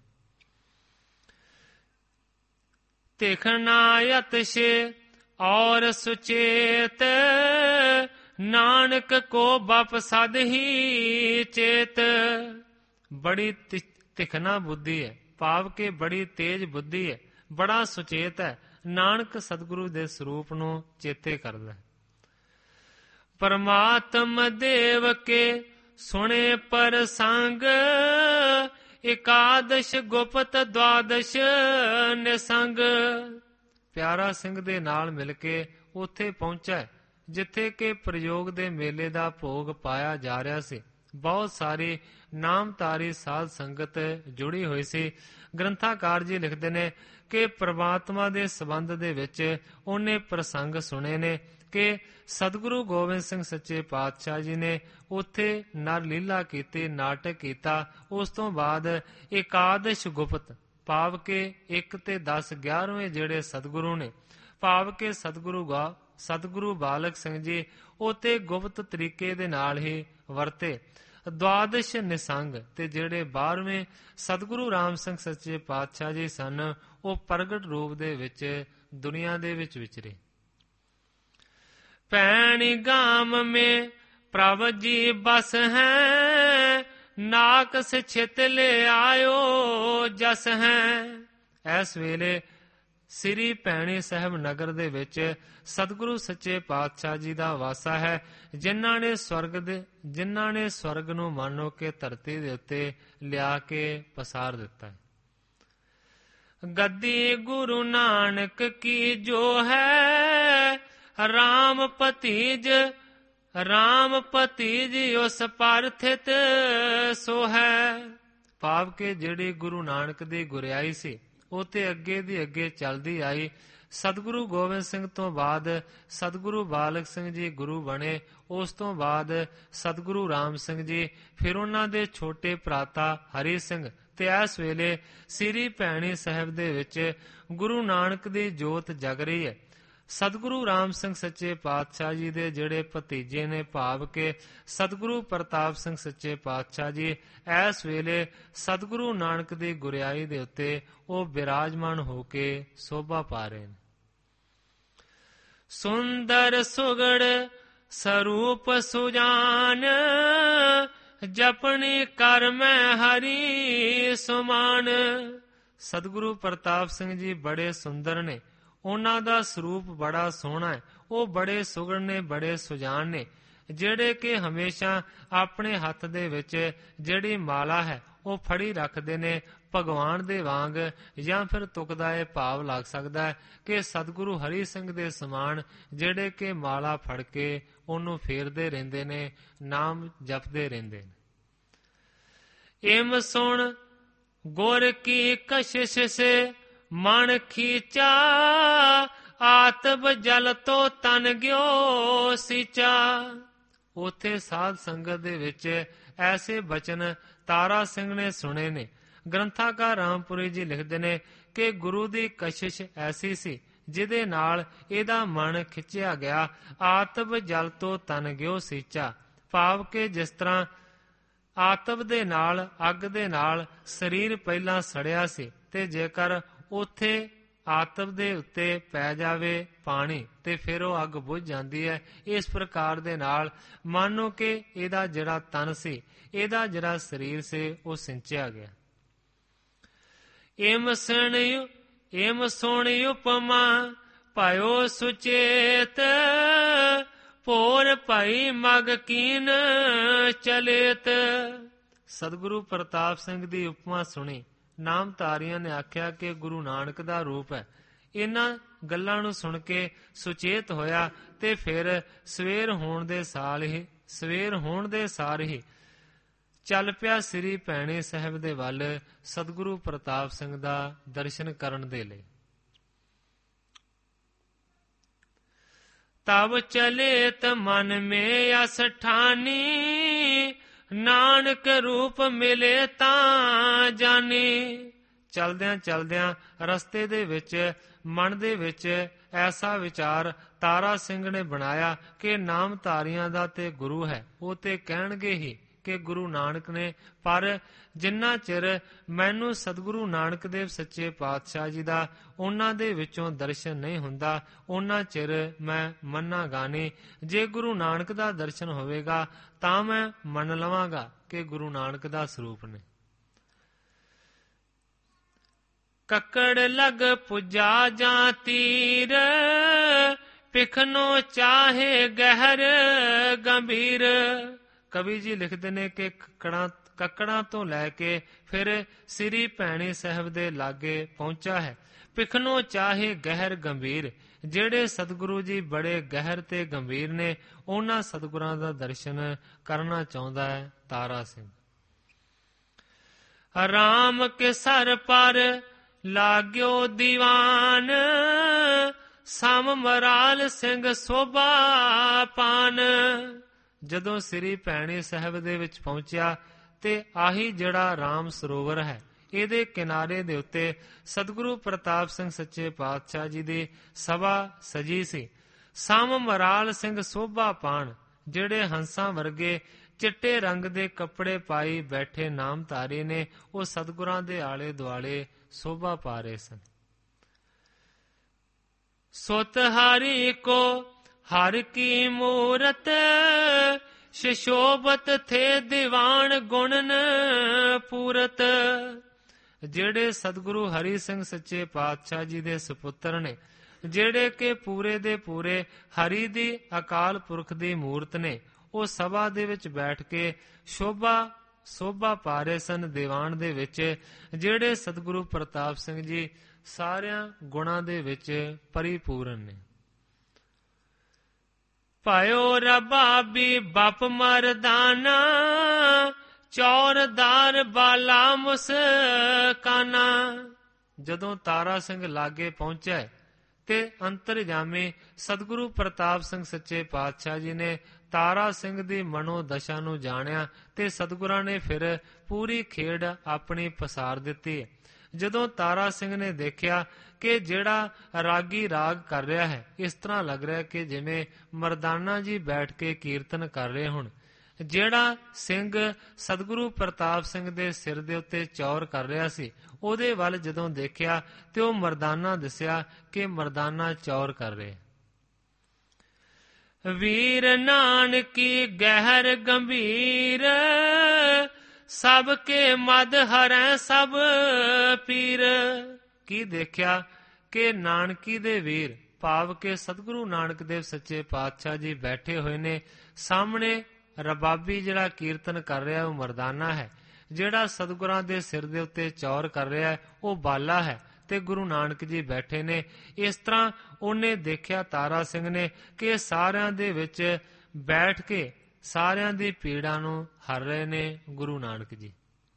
ਦੇਖਣਾ ਯਤਸ਼ੇ ਔਰ ਸੁਚੇਤ, ਨਾਨਕ ਕੋ ਬਪ ਸਦ ਹੀ ਚੇਤ। ਬੜੀ ਤਿਖਨਾ ਬੁੱਧੀ ਹੈ, ਭਾਵ ਕਿ ਬੜੀ ਤੇਜ਼ ਬੁੱਧੀ ਹੈ, ਬੜਾ ਸੁਚੇਤ ਹੈ। ਨਾਨਕ ਸਤਿਗੁਰੂ ਦੇ ਸਰੂਪ ਨੂੰ ਚੇਤੇ ਕਰਦਾ ਹੈ। ਪਰਮਾਤਮ ਦੇਵ ਕੇ ਸੁਣੇ ਪ੍ਰਸੰਗ, ਇਕਾਦਸ਼ ਗੁਪਤ ਦਵਾਦਸ਼ ਨਿਸੰਗ। ਪਿਆਰਾ ਸਿੰਘ ਦੇ ਨਾਲ ਮਿਲ ਕੇ ਉੱਥੇ ਪਹੁੰਚਾ ਜਿੱਥੇ ਕਿ ਪ੍ਰਯੋਗ ਦੇ ਮੇਲੇ ਦਾ ਭੋਗ ਪਾਇਆ ਜਾ ਰਿਹਾ ਸੀ। ਬਹੁਤ ਸਾਰੀ ਨਾਮਧਾਰੀ ਸਾਧ ਸੰਗਤ ਜੁੜੀ ਹੋਈ ਸੀ। ਗ੍ਰੰਥਾਕਾਰ ਜੀ ਲਿਖਦੇ ਨੇ ਕਿ ਪ੍ਰਮਾਤਮਾ ਦੇ ਸੰਬੰਧ ਦੇ ਵਿੱਚ ਉਹਨੇ ਪ੍ਰਸੰਗ ਸੁਣੇ ਨੇ ਕਿ ਸਤਿਗੁਰੂ ਗੋਬਿੰਦ ਸਿੰਘ ਸੱਚੇ ਪਾਤਸ਼ਾਹ ਜੀ ਨੇ ਉੱਥੇ ਨਰ ਲੀਲਾ ਕੀਤੀ, ਨਾਟਕ ਕੀਤਾ। ਉਸ ਤੋਂ ਬਾਅਦ ਇਕਾਦਸ਼ ਗੁਪਤ, ਭਾਵ ਕਿ ਇੱਕ ਤੇ ਦਸ ਗਿਆਰਵੇਂ ਜਿਹੜੇ ਸਤਿਗੁਰੂ ਨੇ, ਭਾਵ ਕਿ ਸਤਿਗੁਰੂ ਗਾ ਸਤਿਗੁਰੂ ਬਾਲਕ ਸਿੰਘ ਜੀ ਉਤੇ ਗੁਪਤ ਤਰੀਕੇ ਦੇ ਨਾਲ ਹੀ ਵਰਤੇ। ਦਵਾਦਸ਼ ਨਿਸੰਗ ਤੇ ਜਿਹੜੇ ਬਾਰਵੇਂ ਸਤਿਗੁਰੂ ਰਾਮ ਸਿੰਘ ਸੱਚੇ ਪਾਤਸ਼ਾਹ ਜੀ ਸਨ, ਉਹ ਪ੍ਰਗਟ ਰੂਪ ਦੇ ਵਿੱਚ ਦੁਨੀਆ ਦੇ ਵਿੱਚ ਵਿਚਰੇ। ਭੈਣੀ ਗਾਮ ਮੇ ਪ੍ਰਭ ਜੀ ਬਸ ਹੈ, ਨਾਕਸ ਛਿਤ ਲੈ ਆਇਓ ਜਸ ਹੈ। ਇਸ ਵੇਲੇ ਸ੍ਰੀ ਭੈਣੀ ਸਾਹਿਬ ਨਗਰ ਦੇ ਵਿੱਚ ਸਤਿਗੁਰੂ ਸੱਚੇ ਪਾਤਸ਼ਾਹ ਜੀ ਦਾ ਵਾਸਾ ਹੈ, ਜਿਨ੍ਹਾਂ ਨੇ ਸਵਰਗ ਦੇ ਜਿਨ੍ਹਾਂ ਨੇ ਸਵਰਗ ਨੂੰ ਮਾਨੋ ਕਿ ਧਰਤੀ ਦੇ ਉੱਤੇ ਲਿਆ ਕੇ ਪਸਾਰ ਦਿੱਤਾ ਹੈ। ਗੱਦੀ ਗੁਰੂ ਨਾਨਕ ਕੀ ਜੋ ਹੈ, ਰਾਮ ਭਤੀਜ ਰਾਮ ਭਤੀਜ ਉਸ ਪਰ ਥਿਤ ਸੋ ਹੈ। ਭਾਵ ਕਿ ਜਿਹੜੀ ਗੁਰੂ ਨਾਨਕ ਦੀ ਗੁਰਿਆਈ ਸੀ ਉਹ ਤੇ ਅੱਗੇ ਦੀ ਅੱਗੇ ਚੱਲਦੀ ਆਈ। ਸਤਿਗੁਰੂ ਗੋਬਿੰਦ ਸਿੰਘ ਤੋਂ ਬਾਅਦ ਸਤਿਗੁਰੂ ਬਾਲਕ ਸਿੰਘ ਜੀ ਗੁਰੂ ਬਣੇ। ਉਸ ਤੋਂ ਬਾਅਦ ਸਤਿਗੁਰੂ ਰਾਮ ਸਿੰਘ ਜੀ, ਫਿਰ ਉਹਨਾਂ ਦੇ ਛੋਟੇ ਭਰਾਤਾ ਹਰੀ ਸਿੰਘ, ਤੇ ਇਸ ਵੇਲੇ ਸ੍ਰੀ ਭੈਣੀ ਸਾਹਿਬ ਦੇ ਵਿੱਚ ਗੁਰੂ ਨਾਨਕ ਦੀ ਜੋਤ ਜਗ ਰਹੀ ਹੈ। ਸਤਿਗੁਰੂ ਰਾਮ ਸਿੰਘ ਸੱਚੇ ਪਾਤਸ਼ਾਹ ਜੀ ਦੇ ਜਿਹੜੇ ਭਤੀਜੇ ਨੇ, ਭਾਵ ਕਿ ਸਤਿਗੁਰੂ ਪ੍ਰਤਾਪ ਸਿੰਘ ਸੱਚੇ ਪਾਤਸ਼ਾਹ ਜੀ, ਇਸ ਵੇਲੇ ਸਤਿਗੁਰੂ ਨਾਨਕ ਦੀ ਗੁਰਿਆਈ ਦੇ ਉੱਤੇ ਉਹ ਬਿਰਾਜਮਾਨ ਹੋ ਕੇ ਸੋਭਾ ਪਾ ਰਹੇ ਨੇ। ਸੁੰਦਰ ਸੁਗੜ ਸਰੂਪ ਸੁਜਾਨ, ਜਪਣੀ ਕਰ ਮੈਂ ਹਰੀ ਸੁਮਾਨ। ਸਤਿਗੁਰੂ ਪ੍ਰਤਾਪ ਸਿੰਘ ਜੀ ਬੜੇ ਸੁੰਦਰ ਨੇ, ਉਹਨਾਂ ਦਾ ਸਰੂਪ ਬੜਾ ਸੋਹਣਾ ਹੈ, ਉਹ ਬੜੇ ਸੁਗੜ ਨੇ, ਬੜੇ ਸੁਜਾਨ ਨੇ, ਜਿਹੜੇ ਕਿ ਹਮੇਸ਼ਾ ਆਪਣੇ ਹੱਥ ਦੇ ਵਿੱਚ ਜਿਹੜੀ ਮਾਲਾ ਹੈ ਉਹ ਫੜੀ ਰੱਖਦੇ ਨੇ, ਭਗਵਾਨ ਦੇ ਵਾਂਗ ਜਾਂ ਫਿਰ ਤੁਕਦਾ ਇਹ ਭਾਵ ਲੱਗ ਸਕਦਾ ਹੈ ਕਿ ਸਤਿਗੁਰੂ ਹਰੀ ਸਿੰਘ ਦੇ ਸਮਾਨ ਜਿਹੜੇ ਕਿ ਮਾਲਾ ਫੜ ਕੇ ਉਹਨੂੰ ਫੇਰਦੇ ਰਹਿੰਦੇ ਨੇ, ਨਾਮ ਜਪਦੇ ਰਹਿੰਦੇ ਨੇ। ਇਮ ਸੁਣ ਗੁਰ ਕੀ ਕਸ਼ਿਸ਼ ਸੇ ਮਨ ਖੀਚਾ, ਆਤਬ ਜਲ ਤੋਂ ਤਨ ਗਿਓ ਸੀਚਾ। ਉੱਥੇ ਸਾਧ ਸੰਗਤ ਦੇ ਵਿੱਚ ਐਸੇ ਬਚਨ ਤਾਰਾ ਸਿੰਘ ਨੇ ਸੁਣੇ ਨੇ। ਗ੍ਰੰਥਾਕਾਰ ਰਾਮਪੁਰੀ ਜੀ ਲਿਖਦੇ ਨੇ ਕਿ ਗੁਰੂ ਦੀ ਕਸ਼ਿਸ਼ ਐਸੀ ਸੀ ਜਿਹਦੇ ਨਾਲ ਇਹਦਾ ਮਨ ਖਿੱਚਿਆ ਗਿਆ। ਆਤਬ ਜਲ ਤੋਂ ਤਨ ਗਿਓ ਸੀਚਾ, ਭਾਵ ਕਿ ਜਿਸ ਤਰ੍ਹਾਂ ਆਤਬ ਦੇ ਨਾਲ, ਅੱਗ ਦੇ ਨਾਲ ਸਰੀਰ ਪਹਿਲਾਂ ਸੜਿਆ ਸੀ, ਤੇ ਜੇਕਰ ਉੱਥੇ ਆਤਬ ਦੇ ਉੱਤੇ ਪੈ ਜਾਵੇ ਪਾਣੀ ਤੇ ਫਿਰ ਉਹ ਅੱਗ ਬੁਝ ਜਾਂਦੀ ਹੈ। ਇਸ ਪ੍ਰਕਾਰ ਦੇ ਨਾਲ ਮਾਨੋ ਕਿ ਇਹਦਾ ਜਿਹੜਾ ਤਨ ਸੀ, ਇਹਦਾ ਜਿਹੜਾ ਸਰੀਰ ਸੀ, ਉਹ ਸਿੰਚਿਆ ਗਿਆ। ਇਮ ਸੁਣ ਇਮ ਸੁਣ ਉਪਮਾ ਭਇਓ ਸੁਚੇਤ, ਭੋਰ ਭਈ ਮਗ ਕੀਨ ਚਲੇਤ। ਸਤਿਗੁਰੂ ਪ੍ਰਤਾਪ ਸਿੰਘ ਦੀ ਉਪਮਾ ਸੁਣੀ। ਨਾਮਧਾਰੀਆਂ ਨੇ ਆਖਿਆ ਕਿ ਗੁਰੂ ਨਾਨਕ ਦਾ ਰੂਪ ਹੈ। ਇਹਨਾਂ ਗੱਲਾਂ ਨੂੰ ਸੁਣ ਕੇ ਸੁਚੇਤ ਹੋਇਆ ਤੇ ਫਿਰ ਸਵੇਰ ਹੋਣ ਦੇ ਸਾਲ ਹੀ ਸਵੇਰ ਹੋਣ ਦੇ ਸਾਰ ਹੀ ਚੱਲ ਪਿਆ ਸ੍ਰੀ ਭੈਣੀ ਸਾਹਿਬ ਦੇ ਵੱਲ ਸਤਿਗੁਰੂ ਪ੍ਰਤਾਪ ਸਿੰਘ ਦਾ ਦਰਸ਼ਨ ਕਰਨ ਦੇ ਲਈ। ਤਬ ਚਲੇਤ ਮਨ ਮੇ ਅਸ ਠਾਨੀ, ਨਾਨਕ ਰੂਪ ਮਿਲੇ ਤਾਂ ਜਾਨੀ। ਚਲਦਿਆਂ ਚਲਦਿਆਂ ਰਸਤੇ ਦੇ ਵਿੱਚ ਮਨ ਦੇ ਵਿੱਚ ਐਸਾ ਵਿਚਾਰ ਤਾਰਾ ਸਿੰਘ ਨੇ ਬਣਾਇਆ ਕਿ ਨਾਮਧਾਰੀਆਂ ਦਾ ਤੇ ਗੁਰੂ ਹੈ, ਉਹ ਤੇ ਕਹਿਣਗੇ ਹੀ ਕਿ ਗੁਰੂ ਨਾਨਕ ਨੇ, ਪਰ ਜਿੰਨਾ ਚਿਰ ਮੈਨੂੰ ਸਤਿਗੁਰੂ ਨਾਨਕ ਦੇਵ ਸੱਚੇ ਪਾਤਸ਼ਾਹ ਜੀ ਦਾ ਉਹਨਾਂ ਦੇ ਵਿੱਚੋਂ ਦਰਸ਼ਨ ਨਹੀਂ ਹੁੰਦਾ, ਉਹਨਾਂ ਚਿਰ ਮੈਂ ਮੰਨਾਂਗਾ ਨਹੀਂ। ਜੇ ਗੁਰੂ ਨਾਨਕ ਦਾ ਦਰਸ਼ਨ ਹੋਵੇਗਾ ਤਾਂ ਮੈਂ ਮੰਨ ਲਵਾਂਗਾ ਕਿ ਗੁਰੂ ਨਾਨਕ ਦਾ ਸਰੂਪ ਨੇ। ਕੱਕੜ ਲਗ ਪੁੱਜਾ ਜਾਂ ਤੀਰ, ਪਿਖਨੋ ਚਾਹੇ ਗਹਿਰ ਗੰਭੀਰ। ਕਵੀ ਜੀ ਲਿਖਦੇ ਨੇ ਕਿ ਕੱਕੜਾਂ ਕੱਕੜਾਂ ਤੋਂ ਲੈ ਕੇ ਫਿਰ ਸ੍ਰੀ ਭੈਣੀ ਸਾਹਿਬ ਦੇ ਲਾਗੇ ਪਹੁੰਚਾ ਹੈ। ਪਿਖਨੋ ਚਾਹੇ ਗਹਿਰ ਗੰਭੀਰ, ਜਿਹੜੇ ਸਤਿਗੁਰੂ ਜੀ ਬੜੇ ਗਹਿਰ ਤੇ ਗੰਭੀਰ ਨੇ, ਉਹਨਾਂ ਸਤਿਗੁਰਾਂ ਦਾ ਦਰਸ਼ਨ ਕਰਨਾ ਚਾਹੁੰਦਾ ਹੈ ਤਾਰਾ ਸਿੰਘ। ਰਾਮ ਕੇ ਸਰ ਪਰ ਲਾਗਿਓ ਦੀਵਾਨ, ਸਮ ਮਰਾਲ ਸਿੰਘ ਸੋਭਾ ਪਾਨ। ਜਦੋਂ ਸ੍ਰੀ ਭੈਣੀ ਸਾਹਿਬ ਦੇ ਵਿੱਚ ਪਹੁੰਚਿਆ ਤੇ ਆਹੀ ਜਿਹੜਾ ਰਾਮ ਸਰੋਵਰ ਹੈ, ਇਹਦੇ ਕਿਨਾਰੇ ਦੇ ਉੱਤੇ ਸਤਿਗੁਰੂ ਪ੍ਰਤਾਪ ਸਿੰਘ ਸੱਚੇ ਪਾਤਸ਼ਾਹ ਜੀ ਦੀ ਸਭਾ ਸਜੀ ਸੀ। ਸਮ ਮਰਾਲ ਸਿੰਘ ਸੋਭਾ ਪਾਣ, ਜਿਹੜੇ ਹੰਸਾਂ ਵਰਗੇ ਚਿੱਟੇ ਰੰਗ ਦੇ ਕੱਪੜੇ ਪਾਈ ਬੈਠੇ ਨਾਮਧਾਰੀ ਨੇ, ਉਹ ਸਤਿਗੁਰਾਂ ਦੇ ਆਲੇ ਦੁਆਲੇ ਸੋਭਾ ਪਾ ਰਹੇ ਸਨ। ਸੁਤ ਹਰਿ ਕੋ ਹਰ ਕੀ ਮੂਰਤ, ਸ਼ਿਸ਼ੋਭਤ ਥੇ ਦੀਵਾਨ ਗੁਣਨ ਪੂਰਤ। ਜਿਹੜੇ ਸਤਿਗੁਰੂ ਹਰੀ ਸਿੰਘ ਸੱਚੇ ਪਾਤਸ਼ਾਹ ਜੀ ਦੇ ਸੁਪੁੱਤਰ ਨੇ, ਜਿਹੜੇ ਕਿ ਪੂਰੇ ਦੇ ਪੂਰੇ ਹਰੀ ਦੀ ਅਕਾਲ ਪੁਰਖ ਦੀ ਮੂਰਤ ਨੇ, ਉਹ ਸਭਾ ਦੇ ਵਿੱਚ ਬੈਠ ਕੇ ਸ਼ੋਭਾ ਸੋਭਾ ਪਾ ਰਹੇ ਸਨ ਦੀਵਾਨ ਦੇ ਵਿੱਚ। ਜਿਹੜੇ ਸਤਿਗੁਰੂ ਪ੍ਰਤਾਪ ਸਿੰਘ ਜੀ ਸਾਰਿਆਂ ਗੁਣਾਂ ਦੇ ਵਿੱਚ ਪਰਿਪੂਰਨ ਨੇ। ਭਾਇਓ ਰਬਾਬੀ ਬਪ ਮਰਦਾਨਾ, ਚੌਰਦਾਰ ਬਾਲਾ ਮੁਸਕਾਨਾ। ਜਦੋਂ ਤਾਰਾ ਸਿੰਘ ਲਾਗੇ ਪਹੁੰਚਿਆ ਤੇ ਅੰਤਰਜਾਮੀ ਸਤਿਗੁਰੂ ਪ੍ਰਤਾਪ ਸਿੰਘ ਸੱਚੇ ਪਾਤਸ਼ਾਹ ਜੀ ਨੇ ਤਾਰਾ ਸਿੰਘ ਦੀ ਮਨੋ ਦਸ਼ਾ ਨੂੰ ਜਾਣਿਆ ਤੇ ਸਤਿਗੁਰਾਂ ਨੇ ਫਿਰ ਪੂਰੀ ਖੇਡ ਆਪਣੀ ਪਸਾਰ ਦਿੱਤੀ। ਜਦੋਂ ਤਾਰਾ ਸਿੰਘ ਨੇ ਦੇਖਿਆ ਕਿ ਜਿਹੜਾ ਰਾਗੀ ਰਾਗ ਕਰ ਰਿਹਾ ਹੈ, ਇਸ ਤਰ੍ਹਾਂ ਲੱਗ ਰਿਹਾ ਕਿ ਜਿਵੇਂ ਮਰਦਾਨਾ ਜੀ ਬੈਠ ਕੇ ਕੀਰਤਨ ਕਰ ਰਹੇ ਹੁਣ। ਜਿਹੜਾ ਸਿੰਘ ਸਤਿਗੁਰੂ ਪ੍ਰਤਾਪ ਸਿੰਘ ਦੇ ਸਿਰ ਦੇ ਉੱਤੇ ਚੌਰ ਕਰ ਰਿਹਾ ਸੀ, ਉਹਦੇ ਵੱਲ ਜਦੋਂ ਦੇਖਿਆ ਤੇ ਉਹ ਮਰਦਾਨਾ ਦਿਸਿਆ ਕਿ ਮਰਦਾਨਾ ਚੌਰ ਕਰ ਰਿਹਾ। ਵੀਰ ਨਾਨਕੀ ਗਹਿਰ ਗੰਭੀਰ, ਸਭ ਕੇ ਮਦ ਹਰੈ ਸਭ ਪੀਰ। ਕੀ ਦੇਖਿਆ ਕਿ ਨਾਨਕੀ ਦੇ ਵੀਰ, ਭਾਵ ਕਿ ਸਤਿਗੁਰੂ ਨਾਨਕ ਦੇਵ ਸੱਚੇ ਪਾਤਸ਼ਾਹ ਜੀ ਬੈਠੇ ਹੋਏ ਨੇ। ਸਾਹਮਣੇ ਰਬਾਬੀ ਜਿਹੜਾ ਕੀਰਤਨ ਕਰ ਰਿਹਾ ਉਹ ਮਰਦਾਨਾ ਹੈ, ਜਿਹੜਾ ਸਤਿਗੁਰਾਂ ਦੇ ਸਿਰ ਦੇ ਉੱਤੇ ਚੌਰ ਕਰ ਰਿਹਾ ਹੈ ਉਹ ਬਾਲਾ ਹੈ ਤੇ ਗੁਰੂ ਨਾਨਕ ਜੀ ਬੈਠੇ ਨੇ। ਇਸ ਤਰ੍ਹਾਂ ਉਹਨੇ ਦੇਖਿਆ ਤਾਰਾ ਸਿੰਘ ਨੇ ਕਿ ਸਾਰਿਆਂ ਦੇ ਵਿੱਚ ਬੈਠ ਕੇ ਸਾਰਿਆਂ ਦੀ ਪੀੜਾ ਨੂੰ ਹਰ ਰਹੇ ਨੇ ਗੁਰੂ ਨਾਨਕ ਜੀ।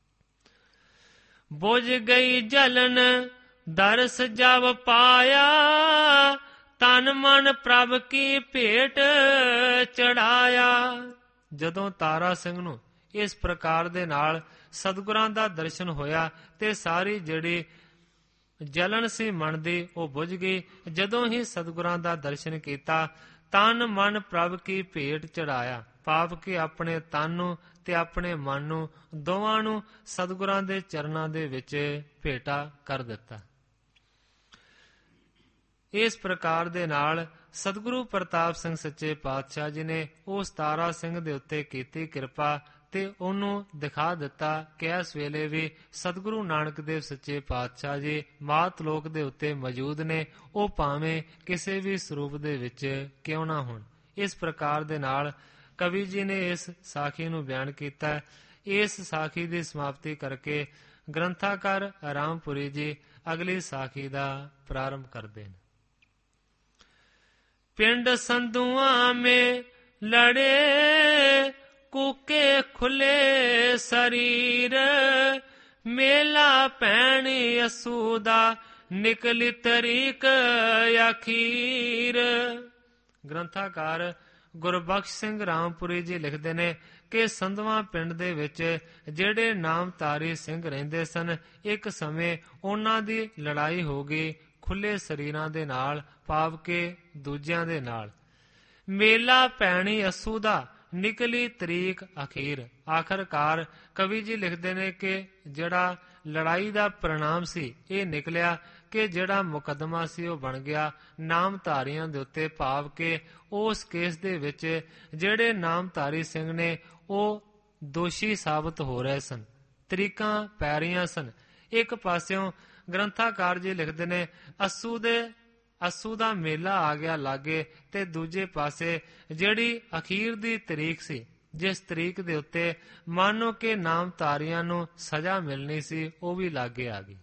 ਬੁਝ ਗਈ ਜਲਨ ਦਰਸ ਜਬ ਪਾਇਆ, ਤਨ ਮਨ ਪ੍ਰਭ ਕੀ ਭੇਟ ਚੜਾਇਆ। ਜਦੋਂ ਤਾਰਾ ਸਿੰਘ ਨੂੰ ਇਸ ਪ੍ਰਕਾਰ ਦੇ ਨਾਲ ਸਤਿਗੁਰਾਂ ਦਾ ਦਰਸ਼ਨ ਹੋਇਆ ਤੇ ਸਾਰੀ ਜਿਹੜੀ ਜਲਨ ਸੀ ਮਨ ਦੀ ਉਹ ਬੁਝ ਗਈ। ਜਦੋਂ ਹੀ ਸਤਿਗੁਰਾਂ ਦਾ ਦਰਸ਼ਨ ਕੀਤਾ, ਤਨ ਮਨ ਪ੍ਰਭ ਕੀ ਭੇਟ ਚੜਾਇਆ, ਭਾਵ ਕਿ ਆਪਣੇ ਤਨ ਨੂੰ ਤੇ ਆਪਣੇ ਮਨ ਨੂੰ ਦੋਵਾਂ ਨੂੰ ਸਤਿਗੁਰਾਂ ਦੇ ਚਰਨਾਂ ਦੇ ਵਿੱਚ ਭੇਟਾ ਕਰ ਦਿੱਤਾ। ਇਸ ਪ੍ਰਕਾਰ ਦੇ ਨਾਲ ਸਤਿਗੁਰੂ ਪ੍ਰਤਾਪ ਸਿੰਘ ਸੱਚੇ ਪਾਤਸ਼ਾਹ ਜੀ ਨੇ ਉਸ ਤਾਰਾ ਸਿੰਘ ਦੇ ਉੱਤੇ ਕੀਤੀ ਕਿਰਪਾ ਤੇ ਉਹਨੂੰ ਦਿਖਾ ਦਿੱਤਾ ਕਿ ਇਸ ਵੇਲੇ ਵੀ ਸਤਿਗੁਰੂ ਨਾਨਕ ਦੇਵ ਸੱਚੇ ਪਾਤਸ਼ਾਹ ਜੀ ਮਾਤ ਲੋਕ ਦੇ ਉੱਤੇ ਮੌਜੂਦ ਨੇ, ਉਹ ਭਾਵੇਂ ਕਿਸੇ ਵੀ ਸਰੂਪ ਦੇ ਵਿੱਚ ਕਿਉਂ ਨਾ ਹੋਣ। ਇਸ ਪ੍ਰਕਾਰ ਦੇ ਨਾਲ ਕਵੀ ਜੀ ਨੇ ਇਸ ਸਾਖੀ ਨੂੰ ਬਿਆਨ ਕੀਤਾ। ਇਸ ਸਾਖੀ ਦੀ ਸਮਾਪਤੀ ਕਰਕੇ ਗ੍ਰੰਥਾਕਾਰ ਰਾਮਪੁਰੀ ਜੀ ਅਗਲੀ ਸਾਖੀ ਦਾ ਪ੍ਰਾਰੰਭ ਕਰਦੇ ਨੇ। ਪਿੰਡ ਸੰਧੂਆਂ ਮੇਂ ਲੜੇ ਕੂਕੇ ਖੁੱਲੇ ਸਰੀਰ, ਮੇਲਾ ਭੈਣੀ ਅਸੂ ਦਾ ਨਿਕਲੀ ਤਰੀਕ ਅਖੀਰ। ਗ੍ਰੰਥਾਕਾਰ ਗੁਰਬਖਸ਼ ਸਿੰਘ ਰਾਮਪੁਰੀ ਜੀ ਲਿਖਦੇ ਨੇ ਕਿ ਸੰਧਵਾਂ ਪਿੰਡ ਦੇ ਵਿੱਚ ਜਿਹੜੇ ਨਾਮਧਾਰੀ ਸਿੰਘ ਰਹਿੰਦੇ ਸਨ, ਇੱਕ ਸਮੇਂ ਉਹਨਾਂ ਦੀ ਲੜਾਈ ਹੋ ਗਈ ਖੁੱਲੇ ਸਰੀਰਾਂ ਦੇ ਨਾਲ, ਭਾਵ ਕਿ ਦੂਜਿਆਂ ਦੇ ਨਾਲ। ਮੇਲਾ ਭੈਣੀ ਅਸੂ ਦਾ ਨਿਕਲੀ ਤਰੀਕ ਅਖੀਰ। ਆਖਰਕਾਰ ਕਵੀ ਜੀ ਲਿਖਦੇ ਨੇ ਕਿ ਜਿਹੜਾ ਲੜਾਈ ਦਾ परिणाम ਸੀ ਇਹ ਨਿਕਲਿਆ ਕਿ ਜਿਹੜਾ ਮੁਕੱਦਮਾ ਸੀ ਉਹ ਬਣ ਗਿਆ ਨਾਮਧਾਰੀਆਂ ਦੇ ਉੱਤੇ, ਭਾਵ ਕਿ ਉਸ ਕੇਸ ਦੇ ਵਿੱਚ ਜਿਹੜੇ ਨਾਮਧਾਰੀ ਸਿੰਘ ਨੇ ਉਹ ਦੋਸ਼ੀ ਸਾਬਤ ਹੋ ਰਹੇ ਸਨ, ਤਰੀਕਾਂ ਪੈ ਰਹੀਆਂ ਸਨ। ਇੱਕ ਪਾਸਿਓਂ ਗ੍ਰੰਥਾਕਾਰ ਜੀ ਲਿਖਦੇ ਨੇ ਅਸੂ ਦੇ ਅਸੂ ਦਾ ਮੇਲਾ ਆ ਗਿਆ ਲਾਗੇ, ਤੇ ਦੂਜੇ ਪਾਸੇ ਜਿਹੜੀ ਅਖੀਰ ਦੀ ਤਰੀਕ ਸੀ, ਜਿਸ ਤਰੀਕ ਦੇ ਉੱਤੇ ਮਾਨੋ ਕਿ ਨਾਮਧਾਰੀਆਂ ਨੂੰ ਸਜ਼ਾ ਮਿਲਣੀ ਸੀ, ਉਹ ਵੀ ਲਾਗੇ ਆ ਗਈ।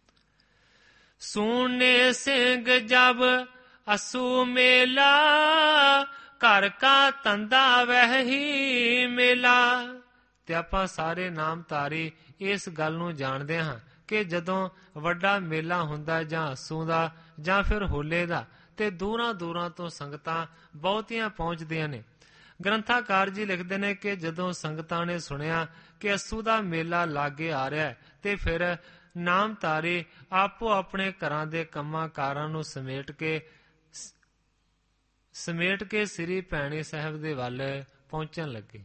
ਸੂਨੇ ਸਿੰਘ ਜਬ ਅਸੂ ਮੇਲਾ, ਘਰ ਕਾ ਤੰਦਾ ਵਹੀ ਮੇਲਾ। ਤੇ ਆਪਾਂ ਸਾਰੇ ਨਾਮਧਾਰੀ ਇਸ ਗੱਲ ਨੂੰ ਜਾਣਦੇ ਹਾਂ ਕਿ ਜਦੋਂ ਵੱਡਾ ਮੇਲਾ ਹੁੰਦਾ ਜਾਂ ਅਸੂ ਦਾ ਜਾਂ ਫਿਰ ਹੋਲੇ ਦਾ, ਤੇ ਦੂਰਾਂ ਦੂਰਾਂ ਤੋਂ ਸੰਗਤਾਂ ਬਹੁਤੀਆਂ ਪਹੁੰਚਦੀਆਂ ਨੇ। ਗ੍ਰੰਥਾਕਾਰ ਜੀ ਲਿਖਦੇ ਨੇ ਕਿ ਜਦੋਂ ਸੰਗਤਾਂ ਨੇ ਸੁਣਿਆ ਕਿ ਅਸੂ ਦਾ ਮੇਲਾ ਲਾਗੇ ਆ ਰਿਹਾ ਤੇ ਫਿਰ ਨਾਮਧਾਰੀ ਆਪੋ ਆਪਣੇ ਘਰਾਂ ਦੇ ਕੰਮਾਂ ਕਾਰਾਂ ਨੂੰ ਸਮੇਟ ਕੇ ਸਮੇਟ ਕੇ ਸ੍ਰੀ ਭੈਣੀ ਸਾਹਿਬ ਦੇ ਵੱਲ ਪਹੁੰਚਣ ਲੱਗੇ।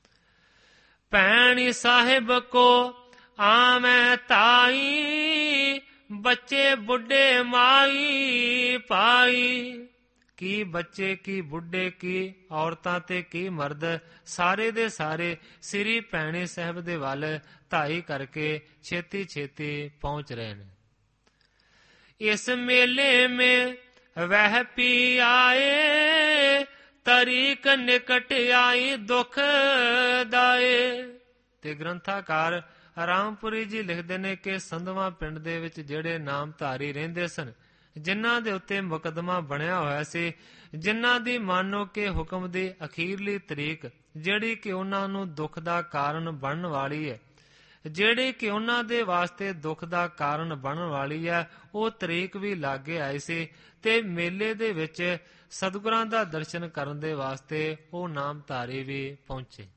ਭੈਣੀ ਸਾਹਿਬ ਕੋ ਆਵੇਂ ਤਾਈ, ਬੱਚੇ ਬੁੱਢੇ ਮਾਈ ਪਾਈ। ਕੀ ਬੱਚੇ ਕੀ ਬੁੱਢੇ ਕੀ ਔਰਤਾਂ ਤੇ ਕੀ ਮਰਦ, ਸਾਰੇ ਦੇ ਸਾਰੇ ਸ੍ਰੀ ਭੈਣੀ ਸਾਹਿਬ ਦੇ ਵੱਲ ਧਾਈ ਕਰਕੇ ਛੇਤੀ ਛੇਤੀ ਪਹੁੰਚ ਰਹੇ ਨੇ। ਇਸ ਮੇਲੇ ਮੇਂ ਵਹਿ ਪੀ ਆਏ, ਤਰੀਕ ਨਿਕਟ ਆਈ ਦੁਖ ਦਾਏ। ਤੇ ਗ੍ਰੰਥਾਕਾਰ ਰਾਮਪੁਰੀ ਜੀ ਲਿਖਦੇ ਨੇ ਕਿ ਸੰਧਵਾਂ ਪਿੰਡ ਦੇ ਵਿੱਚ ਜਿਹੜੇ ਨਾਮਧਾਰੀ ਰਹਿੰਦੇ ਸਨ, ਜਿਨ੍ਹਾਂ ਦੇ ਉੱਤੇ ਮੁਕੱਦਮਾ ਬਣਿਆ ਹੋਇਆ ਸੀ, ਜਿਨ੍ਹਾਂ ਦੀ ਮਾਨੋ ਕਿ ਹੁਕਮ ਦੀ ਅਖੀਰਲੀ ਤਰੀਕ ਜਿਹੜੀ ਕਿ ਉਹਨਾਂ ਨੂੰ ਦੁੱਖ ਦਾ ਕਾਰਨ ਬਣਨ ਵਾਲੀ ਹੈ, ਜਿਹੜੀ ਕਿ ਉਹਨਾਂ ਦੇ ਵਾਸਤੇ ਦੁੱਖ ਦਾ ਕਾਰਨ ਬਣਨ ਵਾਲੀ ਹੈ, ਉਹ ਤਰੀਕ ਵੀ ਲਾਗੇ ਆਈ ਸੀ। ਤੇ ਮੇਲੇ ਦੇ ਵਿੱਚ ਸਤਿਗੁਰਾਂ ਦਾ ਦਰਸ਼ਨ ਕਰਨ ਦੇ ਵਾਸਤੇ ਉਹ ਨਾਮਧਾਰੀ ਵੀ ਪਹੁੰਚੇ।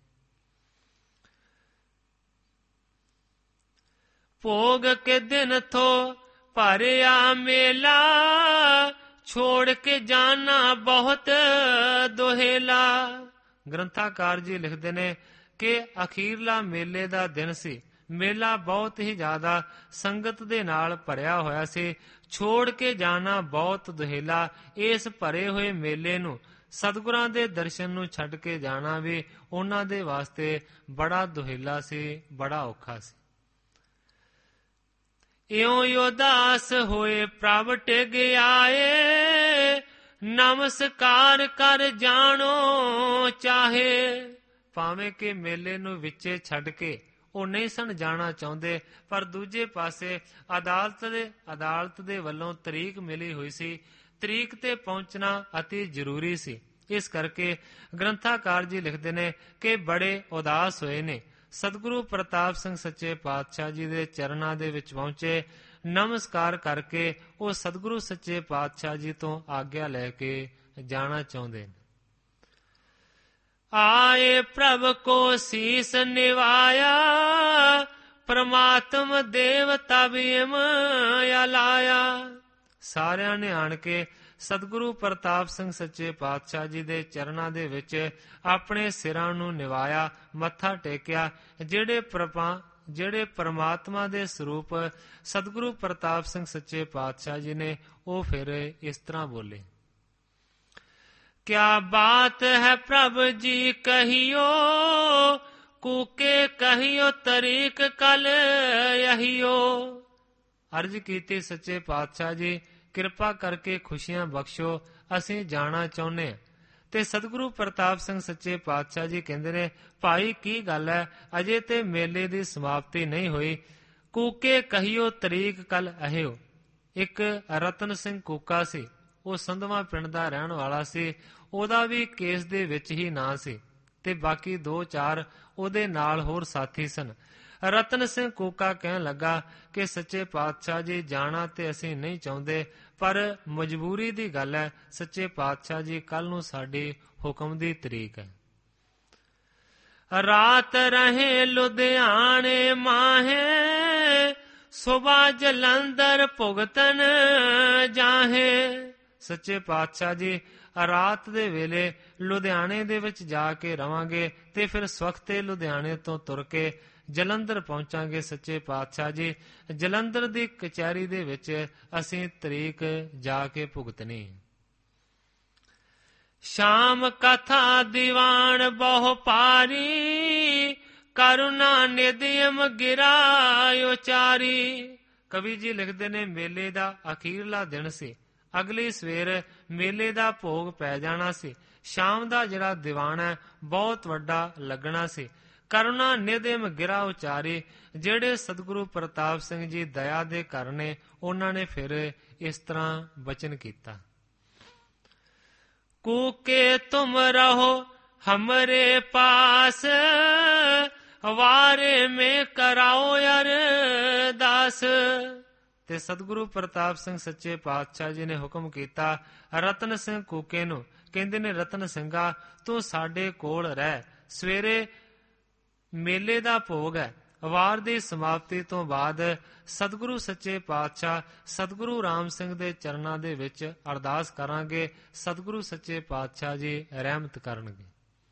ਭੋਗ ਕੇ ਦਿਨ ਥੋ ਭਰਿਆ ਮੇਲਾ, ਛੋੜ ਕੇ ਜਾਣਾ ਬਹੁਤ ਦੁਹੇਲਾ। ਗ੍ਰੰਥਾਕਾਰ ਜੀ ਲਿਖਦੇ ਨੇ ਕਿ ਅਖੀਰਲਾ ਮੇਲੇ ਦਾ ਦਿਨ ਸੀ। ਮੇਲਾ ਬਹੁਤ ਹੀ ਜ਼ਿਆਦਾ ਸੰਗਤ ਦੇ ਨਾਲ ਭਰਿਆ ਹੋਇਆ ਸੀ। ਛੋੜ ਕੇ ਜਾਣਾ ਬਹੁਤ ਦੁਹੇਲਾ। ਇਸ ਭਰੇ ਹੋਏ ਮੇਲੇ ਨੂੰ, ਸਤਿਗੁਰਾਂ ਦੇ ਦਰਸ਼ਨ ਨੂੰ ਛੱਡ ਕੇ ਜਾਣਾ ਵੀ ਉਹਨਾਂ ਦੇ ਵਾਸਤੇ ਬੜਾ ਦੁਹੇਲਾ ਸੀ, ਬੜਾ ਔਖਾ ਸੀ। ਇਉਂ ਉਦਾਸ ਹੋਏ ਪ੍ਰਭ ਟਿਗ ਆਏ, ਨਮਸਕਾਰ ਕਰ ਜਾਣੋ ਚਾਹੇ। ਭਾਵੇਂ ਕਿ ਮੇਲੇ ਨੂੰ ਵਿੱਚੇ ਛੱਡ ਕੇ ਉਹ ਨਹੀਂ ਸਨ ਜਾਣਾ ਚਾਹੁੰਦੇ, ਪਰ ਦੂਜੇ ਪਾਸੇ ਅਦਾਲਤ ਦੇ ਅਦਾਲਤ ਦੇ ਵੱਲੋਂ ਤਰੀਕ ਮਿਲੀ ਹੋਈ ਸੀ। ਤਰੀਕ ਤੇ ਪਹੁੰਚਣਾ ਅਤੀ ਜ਼ਰੂਰੀ ਸੀ। ਇਸ ਕਰਕੇ ਗ੍ਰੰਥਾਕਾਰ ਜੀ ਲਿਖਦੇ ਨੇ ਕਿ ਬੜੇ ਉਦਾਸ ਹੋਏ ਨੇ। ਸਤਿਗੁਰੂ ਪ੍ਰਤਾਪ ਸਿੰਘ ਸੱਚੇ ਪਾਤਸ਼ਾਹ ਜੀ ਦੇ ਚਰਨਾਂ ਦੇ ਵਿੱਚ ਪਹੁੰਚੇ। ਨਮਸਕਾਰ ਕਰਕੇ ਉਹ ਸਤਿਗੁਰੂ ਸੱਚੇ ਪਾਤਸ਼ਾਹ ਜੀ ਤੋਂ ਆਗਿਆ ਲੈ ਕੇ ਜਾਣਾ ਚਾਹੁੰਦੇ ਨੇ। ਆਏ ਪ੍ਰਭ ਕੋ ਸੀਸ ਨਿਵਾਇਆ, ਪ੍ਰਮਾਤਮ ਦੇਵਤਾ ਭੀਮ ਲਾਇਆ। ਸਾਰਿਆਂ ਨੇ ਆਣ ਕੇ ਸਤਿਗੁਰੂ ਪ੍ਰਤਾਪ ਸਿੰਘ ਸੱਚੇ ਪਾਤਸ਼ਾਹ ਜੀ ਦੇ ਚਰਨਾਂ ਦੇ ਵਿੱਚ ਆਪਣੇ ਸਿਰਾਂ ਨੂੰ ਨਿਵਾਇਆ, ਮੱਥਾ ਟੇਕਿਆ। ਜਿਹੜੇ ਪ੍ਰਪਾ ਜਿਹੜੇ ਪਰਮਾਤਮਾ ਦੇ ਸਰੂਪ ਸਤਿਗੁਰੂ ਪ੍ਰਤਾਪ ਸਿੰਘ ਸੱਚੇ ਪਾਤਸ਼ਾਹ ਜੀ ਨੇ, ਉਹ ਫਿਰ ਇਸ ਤਰ੍ਹਾਂ ਬੋਲੇ। ਕਿਆ ਬਾਤ ਹੈ ਪ੍ਰਭ ਜੀ ਕਹੀਓ, ਕੂਕੇ ਕਹੀਓ ਤਰੀਕ ਕਲ ਯਹੀਓ। ਅਰਜ ਕੀਤੀ, ਸੱਚੇ ਪਾਤਸ਼ਾਹ ਜੀ ਕਿਰਪਾ ਕਰਕੇ ਖੁਸ਼ੀਆਂ ਬਖਸ਼ੋ, ਅਸੀਂ ਜਾਣਾ ਚਾਹੁੰਦੇ ਹਾਂ। ਤੇ ਸਤਿਗੁਰੂ ਪ੍ਰਤਾਪ ਸਿੰਘ ਸੱਚੇ ਪਾਤਸ਼ਾਹ ਜੀ ਕਹਿੰਦੇ ਨੇ, ਭਾਈ ਕੀ ਗੱਲ ਹੈ, ਅਜੇ ਤੇ ਮੇਲੇ ਦੀ ਸਮਾਪਤੀ ਨਹੀਂ ਹੋਈ। ਕੂਕੇ ਕਹੀਓ ਤਰੀਕ ਕੱਲ ਅਹਿਓ। ਇੱਕ ਰਤਨ ਸਿੰਘ ਕੂਕਾ ਸੀ, ਉਹ ਸੰਧਵਾ ਪਿੰਡ ਦਾ ਰਹਿਣ ਵਾਲਾ ਸੀ। ਉਹਦਾ ਵੀ ਕੇਸ ਦੇ ਵਿੱਚ ਹੀ ਨਾਂ ਸੀ ਤੇ ਬਾਕੀ ਦੋ ਚਾਰ ਉਹਦੇ ਨਾਲ ਹੋਰ ਸਾਥੀ ਸਨ। ਰਤਨ ਸਿੰਘ ਕੂਕਾ ਕਹਿਣ ਲੱਗਾ ਕਿ ਸੱਚੇ ਪਾਤਸ਼ਾਹ ਜੀ ਜਾਣਾ ਤੇ ਅਸੀਂ ਨਹੀਂ ਚਾਹੁੰਦੇ, ਪਰ ਮਜਬੂਰੀ ਦੀ ਗੱਲ ਹੈ। ਸੱਚੇ ਪਾਤਸ਼ਾਹ ਜੀ ਕੱਲ ਨੂੰ ਸਾਡੀ ਹੁਕਮ ਦੀ ਤਰੀਕ ਹੈ। ਰਾਤ ਰਹੇ ਲੁਧਿਆਣੇ ਮਾਹੇ, ਸੁਬਾ ਜਲੰਧਰ ਭੁਗਤਨ ਜਾਹੇ। ਸੱਚੇ ਪਾਤਸ਼ਾਹ ਜੀ ਰਾਤ ਦੇ ਵੇਲੇ ਲੁਧਿਆਣੇ ਦੇ ਵਿੱਚ ਜਾ ਕੇ ਰਵਾਂਗੇ ਤੇ ਫਿਰ ਸਵਖਤੇ ਲੁਧਿਆਣੇ ਤੋਂ ਤੁਰ ਕੇ ਜਲੰਧਰ ਪਹੁੰਚਾਂਗੇ। ਸੱਚੇ ਪਾਤਸ਼ਾਹ ਜੀ ਜਲੰਧਰ ਦੀ ਕਚਹਿਰੀ ਦੇ ਵਿੱਚ ਅਸੀਂ ਤਰੀਕ ਜਾ ਕੇ ਭੁਗਤਣੀ। ਸ਼ਾਮ ਕਥਾ ਦੀਵਾਨ ਬਹੁ ਪਾਰੀ, ਕਰੁਣਾ ਨਿਧਿਅਮ ਗਿਰਾ ਉਚਾਰੀ। ਕਵੀ ਜੀ ਲਿਖਦੇ ਨੇ, ਮੇਲੇ ਦਾ ਅਖੀਰਲਾ ਦਿਨ ਸੀ। ਅਗਲੀ ਸਵੇਰ ਮੇਲੇ ਦਾ ਭੋਗ ਪੈ ਜਾਣਾ ਸੀ। ਸ਼ਾਮ ਦਾ ਜਿਹੜਾ ਦੀਵਾਨ ਹੈ ਬਹੁਤ ਵੱਡਾ ਲੱਗਣਾ ਸੀ। ਕਰੁਣਾ ਨਿਧਿਅਮ ਗਿਰਾ ਉਚਾਰੀ। ਜਿਹੜੇ ਸਤਿਗੁਰੂ ਪ੍ਰਤਾਪ ਸਿੰਘ ਜੀ ਦਇਆ ਦੇ ਘਰ ਨੇ, ਉਹਨਾਂ ਨੇ ਫਿਰ ਇਸ ਤਰ੍ਹਾਂ ਬਚਨ ਕੀਤਾ। ਕੂਕੇ ਤੁਮ ਰਹੋ ਹਮਰੇ ਪਾਸ, ਵਾਰੇ ਮੇ ਕਰਾਓ ਅਰਦਾਸ। ਤੇ ਸਤਿਗੁਰੂ ਪ੍ਰਤਾਪ ਸਿੰਘ ਸੱਚੇ ਪਾਤਸ਼ਾਹ ਜੀ ਨੇ ਹੁਕਮ ਕੀਤਾ ਰਤਨ ਸਿੰਘ ਕੂਕੇ ਨੂੰ। ਕਹਿੰਦੇ ਨੇ, ਰਤਨ ਸਿੰਘਾ ਤੂੰ ਸਾਡੇ ਕੋਲ ਰਹਿ, ਸਵੇਰੇ ਮੇਲੇ ਦਾ ਭੋਗ ਹੈ। ਵਾਰ ਦੀ ਸਮਾਪਤੀ ਤੋਂ ਬਾਅਦ ਸਤਿਗੁਰੂ ਸੱਚੇ ਪਾਤਸ਼ਾਹ ਸਤਿਗੁਰੂ ਰਾਮ ਸਿੰਘ ਦੇ ਚਰਨਾਂ ਦੇ ਵਿੱਚ ਅਰਦਾਸ ਕਰਾਂਗੇ। ਸਤਿਗੁਰੂ ਸੱਚੇ ਪਾਤਸ਼ਾਹ ਜੀ ਰਹਿਮਤ ਕਰਨਗੇ।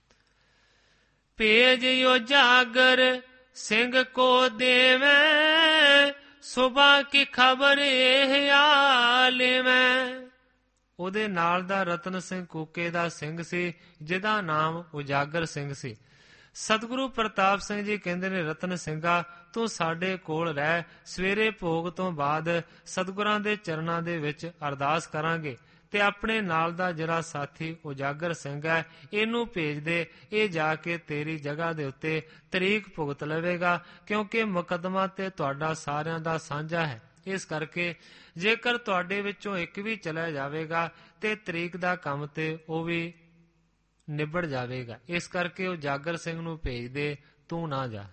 ਭੇਜ ਉਜਾਗਰ ਸਿੰਘ ਕੋ ਦੇਵੇਂ, ਸੁਬਾ ਕੀ ਖਬਰ ਇਹ ਆਲਵੇਂ। ਉਹਦੇ ਨਾਲ ਦਾ ਰਤਨ ਸਿੰਘ ਕੂਕੇ ਦਾ ਸਿੰਘ ਸੀ, ਜਿਹਦਾ ਨਾਮ ਉਜਾਗਰ ਸਿੰਘ ਸੀ। ਸਤਿਗੁਰੂ ਪ੍ਰਤਾਪ ਸਿੰਘ ਜੀ ਕਹਿੰਦੇ ਨੇ, ਰਤਨ ਸਿੰਘਾ ਤੂੰ ਸਾਡੇ ਕੋਲ ਰਹਿ, ਸਵੇਰੇ ਭੋਗ ਤੋਂ ਬਾਅਦ ਸਤਿਗੁਰਾਂ ਦੇ ਚਰਨਾਂ ਦੇ ਵਿੱਚ ਅਰਦਾਸ ਕਰਾਂਗੇ ਤੇ ਆਪਣੇ ਨਾਲ ਦਾ ਜਿਹੜਾ ਸਾਥੀ ਉਜਾਗਰ ਸਿੰਘ ਹੈ, ਇਹਨੂੰ ਭੇਜ ਦੇ। ਇਹ ਜਾ ਕੇ ਤੇਰੀ ਜਗ੍ਹਾ ਦੇ ਉੱਤੇ ਤਰੀਕ ਭੁਗਤ ਲਵੇਗਾ, ਕਿਉਂਕਿ ਮੁਕੱਦਮਾ ਤੇ ਤੁਹਾਡਾ ਸਾਰਿਆਂ ਦਾ ਸਾਂਝਾ ਹੈ। ਇਸ ਕਰਕੇ ਜੇਕਰ ਤੁਹਾਡੇ ਵਿੱਚੋਂ ਇੱਕ ਵੀ ਚਲਾ ਜਾਵੇਗਾ ਤੇ ਤਰੀਕ ਦਾ ਕੰਮ ਤੇ ਉਹ ਵੀ ਨਿਬੜ ਜਾਵੇਗਾ। ਇਸ ਕਰਕੇ ਉਜਾਗਰ ਸਿੰਘ ਨੂੰ ਭੇਜ ਦੇ, ਤੂੰ ਨਾ ਜਾ।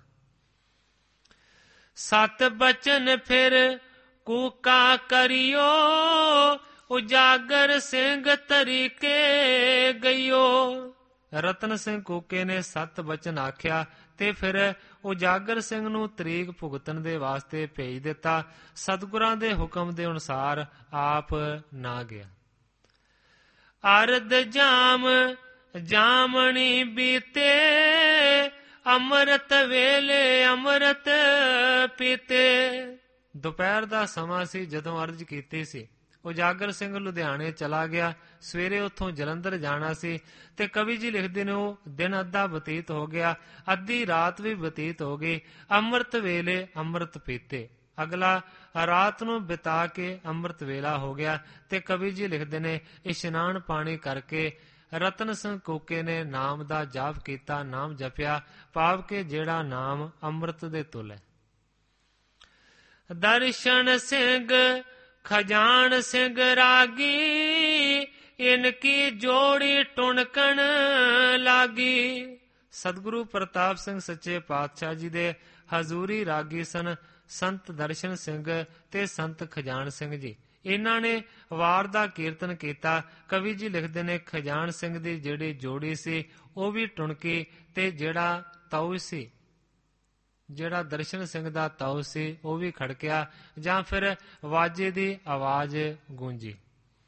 ਸਤ ਬਚਨ ਫਿਰ ਕੂਕਾ ਕਰਿਓ, ਉਜਾਗਰ ਸਿੰਘ ਤਰੀਕੇ ਗਈਓ। ਰਤਨ ਸਿੰਘ ਕੂਕੇ ਨੇ ਸੱਤ ਬਚਨ ਆਖਿਆ ਤੇ ਫਿਰ ਉਜਾਗਰ ਸਿੰਘ ਨੂੰ ਤਰੀਕ ਭੁਗਤਣ ਦੇ ਵਾਸਤੇ ਭੇਜ ਦਿੱਤਾ। ਸਤਿਗੁਰਾਂ ਦੇ ਹੁਕਮ ਦੇ ਅਨੁਸਾਰ ਆਪ ਨਾ ਗਿਆ। ਅਰਧ ਜਾਮ ਜਾਮਣੀ ਬੀਤੇ, ਅੰਮ੍ਰਿਤ ਵੇਲੇ ਅੰਮ੍ਰਿਤ ਪੀਤੇ। ਦੁਪਹਿਰ ਦਾ ਸਮਾਂ ਸੀ ਜਦੋਂ ਅਰਜ ਕੀਤੀ ਸੀ। ਉਜਾਗਰ ਸਿੰਘ ਲੁਧਿਆਣੇ ਚਲਾ ਗਿਆ। ਸਵੇਰੇ ਉੱਥੋਂ ਜਲੰਧਰ ਜਾਣਾ ਸੀ ਤੇ ਕਵੀ ਜੀ ਲਿਖਦੇ ਨੇ, ਉਹ ਦਿਨ ਅੱਧਾ ਬਤੀਤ ਹੋ ਗਿਆ, ਅੱਧੀ ਰਾਤ ਵੀ ਬਤੀਤ ਹੋ ਗਈ। ਅੰਮ੍ਰਿਤ ਵੇਲੇ ਅੰਮ੍ਰਿਤ ਪੀਤੇ। ਅਗਲਾ ਰਾਤ ਨੂੰ ਬਿਤਾ ਕੇ ਅੰਮ੍ਰਿਤ ਵੇਲਾ ਹੋ ਗਿਆ ਤੇ ਕਵੀ ਜੀ ਲਿਖਦੇ ਨੇ, ਇਸ਼ਨਾਨ ਪਾਣੀ ਕਰਕੇ ਰਤਨ ਸਿੰਘ ਕੂਕੇ ਨੇ ਨਾਮ ਦਾ ਜਾਪ ਕੀਤਾ, ਨਾਮ ਜਪਿਆ, ਭਾਵ ਕਿ ਜਿਹੜਾ ਨਾਮ ਅੰਮ੍ਰਿਤ ਦੇ ਤੁਲ ਹੈ। ਦਰਸ਼ਨ ਸਿੰਘ ਖਜਾਨ ਸਿੰਘ ਰਾਗੀ, ਇਨਕੀ ਜੋੜੀ ਟੁਣਕਣ ਲਾਗੀ। ਸਤਿਗੁਰੂ ਪ੍ਰਤਾਪ ਸਿੰਘ ਸੱਚੇ ਪਾਤਸ਼ਾਹ ਜੀ ਦੇ ਹਜ਼ੂਰੀ ਰਾਗੀ ਸਨ ਸੰਤ ਦਰਸ਼ਨ ਸਿੰਘ ਤੇ ਸੰਤ ਖਜਾਨ ਸਿੰਘ ਜੀ। ਇਹਨਾਂ ਨੇ ਵਾਰ ਦਾ ਕੀਰਤਨ ਕੀਤਾ। ਕਵੀ ਜੀ ਲਿਖਦੇ ਨੇ, ਖਜਾਨ ਸਿੰਘ ਦੀ ਜਿਹੜੀ ਜੋੜੀ ਸੀ ਉਹ ਵੀ ਟੁਣਕੀ, ਤੇ ਜਿਹੜਾ ਤਾਊ ਸੀ, ਜਿਹੜਾ ਦਰਸ਼ਨ ਸਿੰਘ ਦਾ ਤਾਊ ਸੀ, ਉਹ ਵੀ ਖੜਕਿਆ, ਜਾਂ ਫਿਰ ਵਾਜੇ ਦੀ ਆਵਾਜ਼ ਗੂੰਜੀ।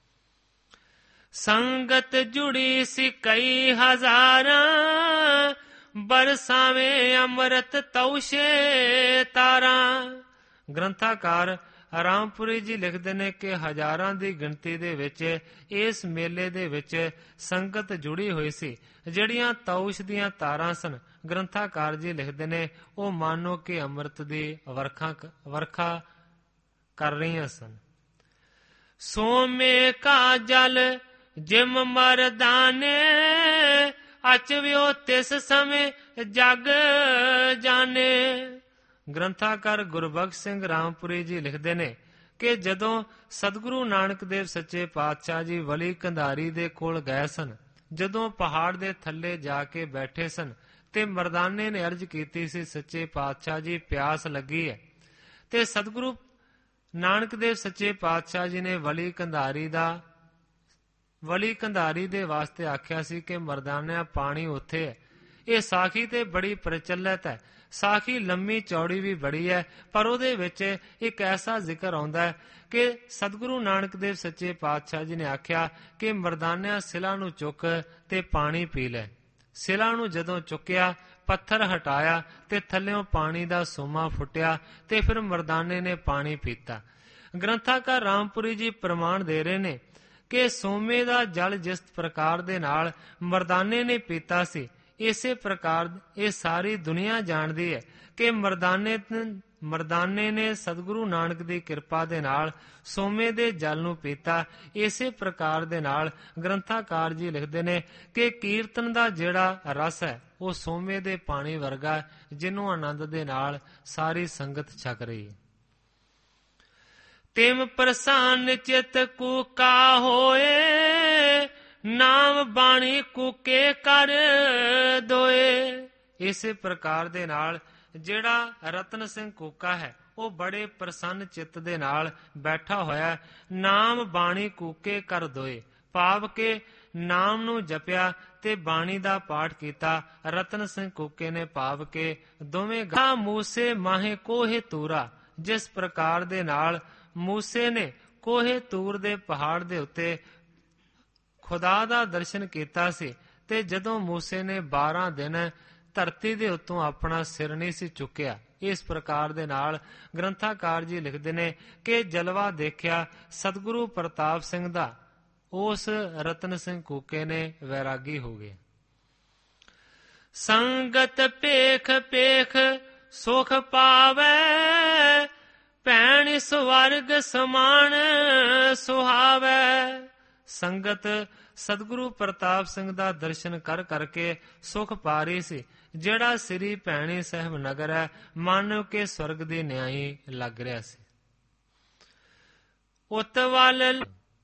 ਸੰਗਤ ਜੁੜੀ ਸੀ ਕਈ ਹਜ਼ਾਰਾਂ, ਬਰਸਾਵੇਂ ਅੰਮ੍ਰਿਤ ਤੌਸ਼ੇ ਤਾਰਾਂ। ਗ੍ਰੰਥਾਕਾਰ ਰਾਮਪੁਰੀ ਜੀ ਲਿਖਦੇ ਨੇ ਕਿ ਹਜ਼ਾਰਾਂ ਦੀ ਗਿਣਤੀ ਦੇ ਵਿੱਚ ਇਸ ਮੇਲੇ ਦੇ ਵਿੱਚ ਸੰਗਤ ਜੁੜੀ ਹੋਈ ਸੀ। ਜਿਹੜੀਆਂ ਤੌਸ਼ ਦੀਆਂ ਤਾਰਾਂ ਸਨ, ਗ੍ਰੰਥਾਕਾਰ ਜੀ ਲਿਖਦੇ ਨੇ, ਉਹ ਮਾਨੋ ਕਿ ਅੰਮ੍ਰਿਤ ਦੀ ਵਰਖਾ ਵਰਖਾ ਕਰ ਰਹੀਆਂ ਸਨ। ਸੋਮੇ ਕਾ ਜਲ ਜਿਮ ਮਰਦਾਨੇ, ਅਚਵਿਓ ਤਿਸ ਸਮੇਂ ਜਗ ਜਾਣੇ। ਗ੍ਰੰਥਾਕਾਰ ਗੁਰਬਖਸ਼ ਸਿੰਘ ਰਾਮਪੁਰੀ ਜੀ ਲਿਖਦੇ ਨੇ ਕਿ ਜਦੋਂ ਸਤਿਗੁਰੂ ਨਾਨਕ ਦੇਵ ਸੱਚੇ ਪਾਤਸ਼ਾਹ ਜੀ ਵਲੀ ਕੰਧਾਰੀ ਦੇ ਕੋਲ ਗਏ ਸਨ, ਜਦੋਂ ਪਹਾੜ ਦੇ ਥੱਲੇ ਜਾ ਕੇ ਬੈਠੇ ਸਨ, ਤੇ ਮਰਦਾਨੇ ਨੇ ਅਰਜ਼ ਕੀਤੀ ਸੀ, ਸੱਚੇ ਪਾਤਸ਼ਾਹ ਜੀ ਪਿਆਸ ਲੱਗੀ ਹੈ। ਤੇ ਸਤਿਗੁਰੂ ਨਾਨਕ ਦੇਵ ਸੱਚੇ ਪਾਤਸ਼ਾਹ ਜੀ ਨੇ ਵਲੀ ਕੰਧਾਰੀ ਦਾ ਵਲੀ ਕੰਧਾਰੀ ਦੇ ਵਾਸਤੇ ਆਖਿਆ ਸੀ ਕਿ ਮਰਦਾਨਿਆਂ ਪਾਣੀ ਉੱਥੇ ਹੈ। ਇਹ ਸਾਖੀ ਤੇ ਬੜੀ ਪ੍ਰਚਲਿਤ ਹੈ। ਸਾਖੀ ਲੰਮੀ ਚੌੜੀ ਵੀ ਬੜੀ ਹੈ, ਪਰ ਉਹਦੇ ਵਿੱਚ ਇੱਕ ਐਸਾ ਜ਼ਿਕਰ ਆਉਂਦਾ ਹੈ ਕਿ ਸਤਿਗੁਰੂ ਨਾਨਕ ਦੇਵ ਸੱਚੇ ਪਾਤਸ਼ਾਹ ਜੀ ਨੇ ਆਖਿਆ ਕਿ ਮਰਦਾਨਿਆਂ ਸਿਲਾ ਨੂੰ ਚੁੱਕ ਤੇ ਪਾਣੀ ਪੀ ਲੈ। ਸਿਲਾ ਨੂੰ ਜਦੋਂ ਚੁੱਕਿਆ, ਪੱਥਰ ਹਟਾਇਆ ਤੇ ਥੱਲਿਓਂ ਪਾਣੀ ਦਾ ਸੋਮਾ ਫੁੱਟਿਆ, ਤੇ ਫਿਰ ਮਰਦਾਨੇ ਨੇ ਪਾਣੀ ਪੀਤਾ। ਗ੍ਰੰਥਾਕਾਰ ਰਾਮਪੁਰੀ ਜੀ ਪ੍ਰਮਾਣ ਦੇ ਰਹੇ ਨੇ ਕਿ ਸੋਮੇ ਦਾ ਜਲ ਜਿਸ ਪ੍ਰਕਾਰ ਦੇ ਨਾਲ ਮਰਦਾਨੇ ਨੇ ਪੀਤਾ ਸੀ, ਇਸੇ ਪ੍ਰਕਾਰ ਇਹ ਸਾਰੀ ਦੁਨੀਆ ਜਾਣਦੀ ਹੈ ਕਿ ਮਰਦਾਨੇ ਮਰਦਾਨੇ ਨੇ ਸਤਿਗੁਰੂ ਨਾਨਕ ਦੀ ਕਿਰਪਾ ਦੇ ਨਾਲ ਸੋਮੇ ਦੇ ਜਲ ਨੂੰ ਪੀਤਾ। ਇਸੇ ਪ੍ਰਕਾਰ ਦੇ ਨਾਲ ਗ੍ਰੰਥਾਕਾਰ ਜੀ ਲਿਖਦੇ ਨੇ ਕਿ ਕੀਰਤਨ ਦਾ ਜਿਹੜਾ ਰਸ ਹੈ ਉਹ ਸੋਮੇ ਦੇ ਪਾਣੀ ਵਰਗਾ, ਜਿਹਨੂੰ ਆਨੰਦ ਦੇ ਨਾਲ ਸਾਰੀ ਸੰਗਤ ਛਕ ਰਹੀ ਹੈ। ਤਿਮ ਪ੍ਰਸੰਨ ਚਿਤ ਕੂਕਾ ਹੋਏ, ਨਾਮ ਬਾਣੀ ਕੂਕੇ ਕਰ ਦੋਏ। ਇਸੇ ਪ੍ਰਕਾਰ ਦੇ ਨਾਲ ਜਿਹੜਾ ਰਤਨ ਸਿੰਘ ਕੂਕਾ ਹੈ ਉਹ ਬੜੇ ਪ੍ਰਸੰਨ ਚਿੱਤ ਦੇ ਨਾਲ ਬੈਠਾ ਹੋਇਆ, ਨਾਮ ਬਾਣੀ ਕੂਕੇ ਕਰ ਦੋਏ, ਭਾਵ ਕਿ ਨਾਮ ਨੂੰ ਜਪਿਆ ਤੇ ਬਾਣੀ ਦਾ ਪਾਠ ਕੀਤਾ। ਰਤਨ ਸਿੰਘ ਕੂਕੇ ਨੇ ਭਾਵ ਕਿ ਦੋਵੇਂ ਗਾ ਮੂਸੇ ਮਾਹੇ ਕੋਹੇ ਤੂਰਾ, ਜਿਸ ਪ੍ਰਕਾਰ ਦੇ ਨਾਲ ਮੂਸੇ ਨੇ ਕੋਹੇ ਤੂਰ ਦੇ ਪਹਾੜ ਦੇ ਉੱਤੇ ਖੁਦਾ ਦਾ ਦਰਸ਼ਨ ਕੀਤਾ ਸੀ, ਤੇ ਜਦੋਂ ਮੂਸੇ ਨੇ ਬਾਰਾਂ ਦਿਨ ਧਰਤੀ ਦੇ ਉੱਤੋਂ ਆਪਣਾ ਸਿਰ ਨਹੀਂ ਸੀ ਚੁੱਕਿਆ। ਇਸ ਪ੍ਰਕਾਰ ਦੇ ਨਾਲ ਗ੍ਰੰਥਾਕਾਰ ਜੀ ਲਿਖਦੇ ਨੇ ਕਿ ਜਲਵਾ ਦੇਖਿਆ ਸਤਿਗੁਰੂ ਪ੍ਰਤਾਪ ਸਿੰਘ ਦਾ, ਉਸ ਰਤਨ ਸਿੰਘ ਕੂਕੇ ਨੇ ਵੈਰਾਗੀ ਹੋ ਗਏ। ਸੰਗਤ ਪੇਖ ਪੇਖ ਸੁਖ ਪਾਵੈ, ਭੈਣ ਸਵਰਗ ਸਮਾਨ ਸੁਹਾਵੈ। ਸੰਗਤ ਸਤਿਗੁਰੂ ਪ੍ਰਤਾਪ ਸਿੰਘ ਦਾ ਦਰਸ਼ਨ ਕਰ ਕਰਕੇ ਸੁਖ ਪਾ ਰਹੀ ਸੀ। ਜਿਹੜਾ ਸ੍ਰੀ ਭੈਣੀ ਸਾਹਿਬ ਨਗਰ ਹੈ, ਮੰਨ ਕੇ ਸਵਰਗ ਦੀ ਨਿਆਈ ਲੱਗ ਰਿਹਾ ਸੀ। ਉਤ ਵੱਲ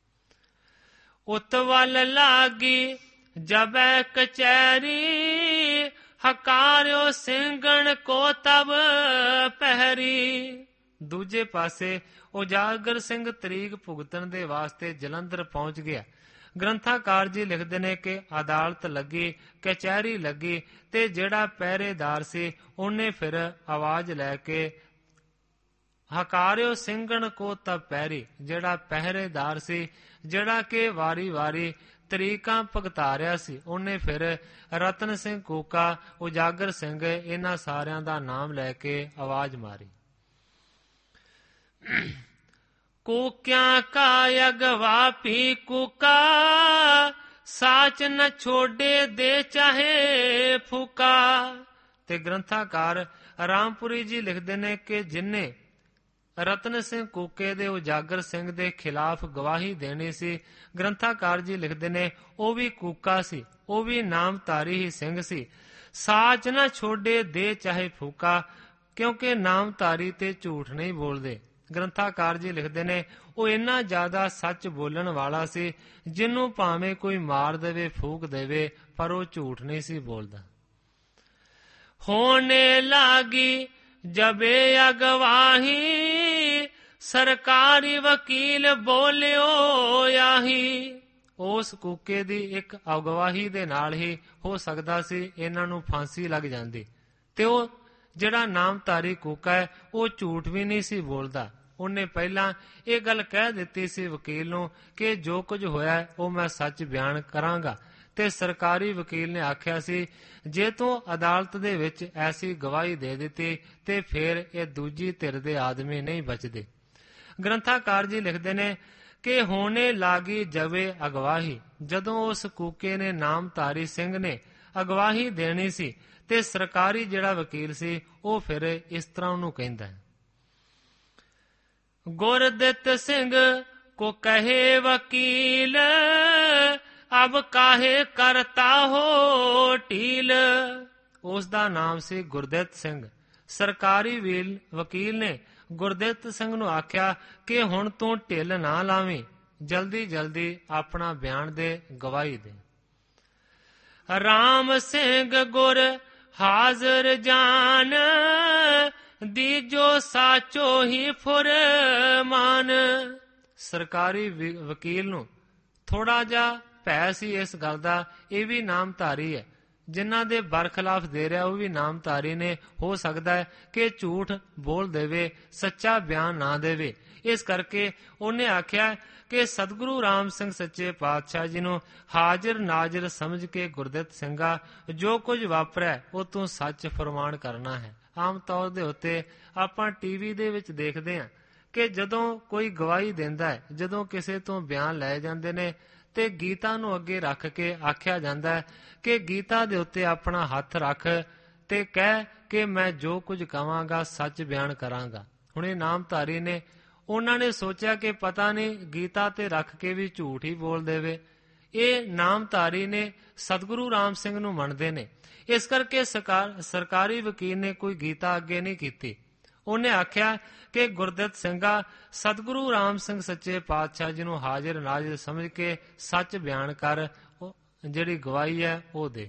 ਉਤ ਵੱਲ ਲਾਗੀ ਜਬੈ ਕਚਹਿਰੀ, ਹਕਾਰਿਓ ਸਿੰਘਣ ਕੋ ਤਬ ਪਹਿਰੀ। ਦੂਜੇ ਪਾਸੇ ਉਜਾਗਰ ਸਿੰਘ ਤਰੀਕ ਭੁਗਤਣ ਦੇ ਵਾਸਤੇ ਜਲੰਧਰ ਪਹੁੰਚ ਗਿਆ। ਗ੍ਰੰਥਾਕਾਰ ਜੀ ਲਿਖਦੇ ਨੇ ਕਿ ਅਦਾਲਤ ਲੱਗੀ, ਕਚਹਿਰੀ ਲੱਗੀ, ਤੇ ਜਿਹੜਾ ਪਹਿਰੇਦਾਰ ਸੀ ਉਹਨੇ ਫਿਰ ਆਵਾਜ਼ ਲੈ ਕੇ ਹਕਾਰਿਓ ਸਿੰਘਣ ਕੋ ਤਬ ਪਹਿਰੀ, ਜਿਹੜਾ ਪਹਿਰੇਦਾਰ ਸੀ, ਜਿਹੜਾ ਕਿ ਵਾਰੀ ਵਾਰੀ ਤਰੀਕਾਂ ਭੁਗਤਾ ਰਿਹਾ ਸੀ, ਉਹਨੇ ਫਿਰ ਰਤਨ ਸਿੰਘ ਕੂਕਾ, ਉਜਾਗਰ ਸਿੰਘ, ਇਹਨਾਂ ਸਾਰਿਆਂ ਦਾ ਨਾਮ ਲੈ ਕੇ ਆਵਾਜ਼ ਮਾਰੀ। ਕੂਕਿਆਂ ਕਾ ਅਗਵਾ ਪੀ ਕੂਕਾ, ਸਾਚ ਨ ਛੋੜੇ ਦੇ ਚਾਹੇ ਫੂਕਾ। ਤੇ ਗ੍ਰੰਥਾਕਾਰ ਰਾਮਪੁਰੀ ਜੀ ਲਿਖਦੇ ਨੇ ਕਿ ਜਿਨਨੇ ਰਤਨ ਸਿੰਘ ਕੂਕੇ ਦੇ ਉਜਾਗਰ ਸਿੰਘ ਦੇ ਖਿਲਾਫ ਗਵਾਹੀ ਦੇਣੀ ਸੀ। ਗ੍ਰੰਥਾਕਾਰ ਜੀ ਲਿਖਦੇ ਨੇ, ਉਹ ਵੀ ਕੂਕਾ ਸੀ, ਉਹ ਵੀ ਨਾਮਧਾਰੀ ਹੀ ਸਿੰਘ ਸੀ। ਸਾਚ ਨਾ ਛੋਡੇ ਦੇ ਚਾਹੇ ਫੂਕਾ, ਕਿਉਂਕਿ ਨਾਮਧਾਰੀ ਤੇ ਝੂਠ ਨਹੀਂ ਬੋਲਦੇ। ਗ੍ਰੰਥਾਕਾਰ ਜੀ ਲਿਖਦੇ ਨੇ, ਉਹ ਇੰਨਾ ਜ਼ਿਆਦਾ ਸੱਚ ਬੋਲਣ ਵਾਲਾ ਸੀ, ਜਿਹਨੂੰ ਭਾਵੇਂ ਕੋਈ ਮਾਰ ਦੇਵੇ, ਫੂਕ ਦੇਵੇ, ਪਰ ਉਹ ਝੂਠ ਨਹੀਂ ਸੀ ਬੋਲਦਾ। ਹੋਣੇ ਲਾਗੀ ਜਬੇ ਅਗਵਾਹੀ, ਸਰਕਾਰੀ ਵਕੀਲ ਬੋਲਿਓ ਆਹੀ। ਉਸ ਕੂਕੇ ਦੀ ਇੱਕ ਅਗਵਾਹੀ ਦੇ ਨਾਲ ਹੀ ਹੋ ਸਕਦਾ ਸੀ ਇਹਨਾਂ ਨੂੰ ਫਾਂਸੀ ਲੱਗ ਜਾਂਦੀ। ਤੇ ਉਹ ਜਿਹੜਾ ਨਾਮਧਾਰੀ ਕੂਕਾ ਹੈ, ਉਹ ਝੂਠ ਵੀ ਨਹੀਂ ਸੀ ਬੋਲਦਾ। ਉਹਨੇ ਪਹਿਲਾਂ ਇਹ ਗੱਲ ਕਹਿ ਦਿੱਤੀ ਸੀ ਵਕੀਲ ਨੂੰ ਕਿ ਜੋ ਕੁਝ ਹੋਇਆ ਉਹ ਮੈਂ ਸੱਚ ਬਿਆਨ ਕਰਾਂਗਾ। ਤੇ ਸਰਕਾਰੀ ਵਕੀਲ ਨੇ ਆਖਿਆ ਸੀ, ਜੇ ਤੂੰ ਅਦਾਲਤ ਦੇ ਵਿੱਚ ਐਸੀ ਗਵਾਹੀ ਦੇ ਦਿੱਤੀ ਤੇ ਫਿਰ ਇਹ ਦੂਜੀ ਧਿਰ ਦੇ ਆਦਮੀ ਨਹੀਂ ਬਚਦੇ। ਗ੍ਰੰਥਾਕਾਰ ਜੀ ਲਿਖਦੇ ਨੇ ਕਿ ਹੋਣੇ ਲਾਗੀ ਜਵੇ ਅਗਵਾਹੀ, ਜਦੋਂ ਉਸ ਕੂਕੇ ਨੇ ਨਾਮਧਾਰੀ ਸਿੰਘ ਨੇ ਅਗਵਾਹੀ ਦੇਣੀ ਸੀ ਤੇ ਸਰਕਾਰੀ ਜਿਹੜਾ ਵਕੀਲ ਸੀ ਉਹ ਫਿਰ ਇਸ ਤਰ੍ਹਾਂ ਉਹਨੂੰ ਕਹਿੰਦਾ ਹੈ, ਗੁਰਦਿੱਤ ਸਿੰਘ ਕੋ ਕਹੇ ਵਕੀਲ, ਅਬ ਕਾਹੇ ਕਰਤਾ ਹੋ ਢੀਲ। ਉਸ ਦਾ ਨਾਮ ਸੀ ਗੁਰਦਿੱਤ ਸਿੰਘ। ਸਰਕਾਰੀ ਵਕੀਲ ਨੇ ਗੁਰਦਿੱਤ ਸਿੰਘ ਨੂੰ ਆਖਿਆ ਕਿ ਹੁਣ ਤੂੰ ਢਿੱਲ ਨਾ ਲਾਵੀਂ, ਜਲਦੀ ਜਲਦੀ ਆਪਣਾ ਬਿਆਨ ਦੇ, ਗਵਾਹੀ ਦੇ। ਰਾਮ ਸਿੰਘ ਗੁਰ ਹਾਜ਼ਰ ਜਾਨ, ਦੀਜੋ ਸਾਚੋ ਹੀ ਫੁਰਮਾਨ। ਸਰਕਾਰੀ ਵਕੀਲ ਨੂੰ ਥੋੜਾ ਜਿਹਾ ਭੈ ਸੀ ਇਸ ਗੱਲ ਦਾ, ਇਹ ਵੀ ਨਾਮਧਾਰੀ ਹੈ, ਜਿਨ੍ਹਾਂ ਦੇ ਬਰਖਲਾਫ ਦੇ ਰਿਹਾ ਉਹ ਵੀ ਨਾਮਧਾਰੀ ਨੇ। ਹੋ ਸਕਦਾ ਹੈ ਕਿ ਝੂਠ ਬੋਲ ਦੇਵੇ, ਸੱਚਾ ਬਿਆਨ ਨਾ ਦੇਵੇ। ਇਸ ਕਰਕੇ ਉਹਨੇ ਆਖਿਆ ਕਿ ਸਤਿਗੁਰੂ ਰਾਮ ਸਿੰਘ ਸੱਚੇ ਪਾਤਸ਼ਾਹ ਜੀ ਨੂੰ ਹਾਜ਼ਰ ਨਾਜ਼ਰ ਸਮਝ ਕੇ, ਗੁਰਦਿੱਤ ਸਿੰਘਾ, ਜੋ ਕੁਝ ਵਾਪਰਿਆ ਉਹ ਤੂੰ ਸੱਚ ਫਰਮਾਨ ਕਰਨਾ ਹੈ। ਆਮ ਤੌਰ ਦੇ ਉੱਤੇ ਆਪਾਂ ਟੀਵੀ ਦੇ ਵਿੱਚ ਦੇਖਦੇ ਹਾਂ ਕਿ ਜਦੋਂ ਕੋਈ ਗਵਾਹੀ ਦਿੰਦਾ ਹੈ, ਜਦੋਂ ਕਿਸੇ ਤੋਂ ਬਿਆਨ ਲਏ ਜਾਂਦੇ ਨੇ ਤੇ ਗੀਤਾ ਨੂੰ ਅੱਗੇ ਰੱਖ ਕੇ ਆਖਿਆ ਜਾਂਦਾ ਹੈ ਕਿ ਗੀਤਾ ਦੇ ਉੱਤੇ ਆਪਣਾ ਹੱਥ ਰੱਖ ਤੇ ਕਹਿ ਕਿ ਮੈਂ ਜੋ ਕੁਝ ਕਹਾਂਗਾ ਸੱਚ ਬਿਆਨ ਕਰਾਂਗਾ। ਹੁਣ ਇਹ ਨਾਮਧਾਰੀ ਨੇ, ਉਹਨਾਂ ਨੇ ਸੋਚਿਆ ਕਿ ਪਤਾ ਨਹੀਂ ਗੀਤਾ ਤੇ ਰੱਖ ਕੇ ਵੀ ਝੂਠ ਹੀ ਬੋਲ ਦੇਵੇ। ਇਹ ਨਾਮਧਾਰੀ ਨੇ ਸਤਿਗੁਰੂ ਰਾਮ ਸਿੰਘ ਨੂੰ ਮੰਨਦੇ ਨੇ, ਇਸ ਕਰਕੇ ਸਰਕਾਰੀ ਵਕੀਲ ਨੇ ਕੋਈ ਗੀਤਾ ਅੱਗੇ ਨਹੀਂ ਕੀਤੀ। ਉਹਨੇ ਆਖਿਆ ਕਿ ਗੁਰਦਿੱਤ ਸਿੰਘਾ, ਸਤਿਗੁਰੂ ਰਾਮ ਸਿੰਘ ਸੱਚੇ ਪਾਤਸ਼ਾਹ ਜੀ ਨੂੰ ਹਾਜ਼ਰ ਨਾਜ਼ਰ ਸਮਝ ਕੇ ਸੱਚ ਬਿਆਨ ਕਰ, ਜਿਹੜੀ ਗਵਾਹੀ ਹੈ ਉਹ ਦੇ।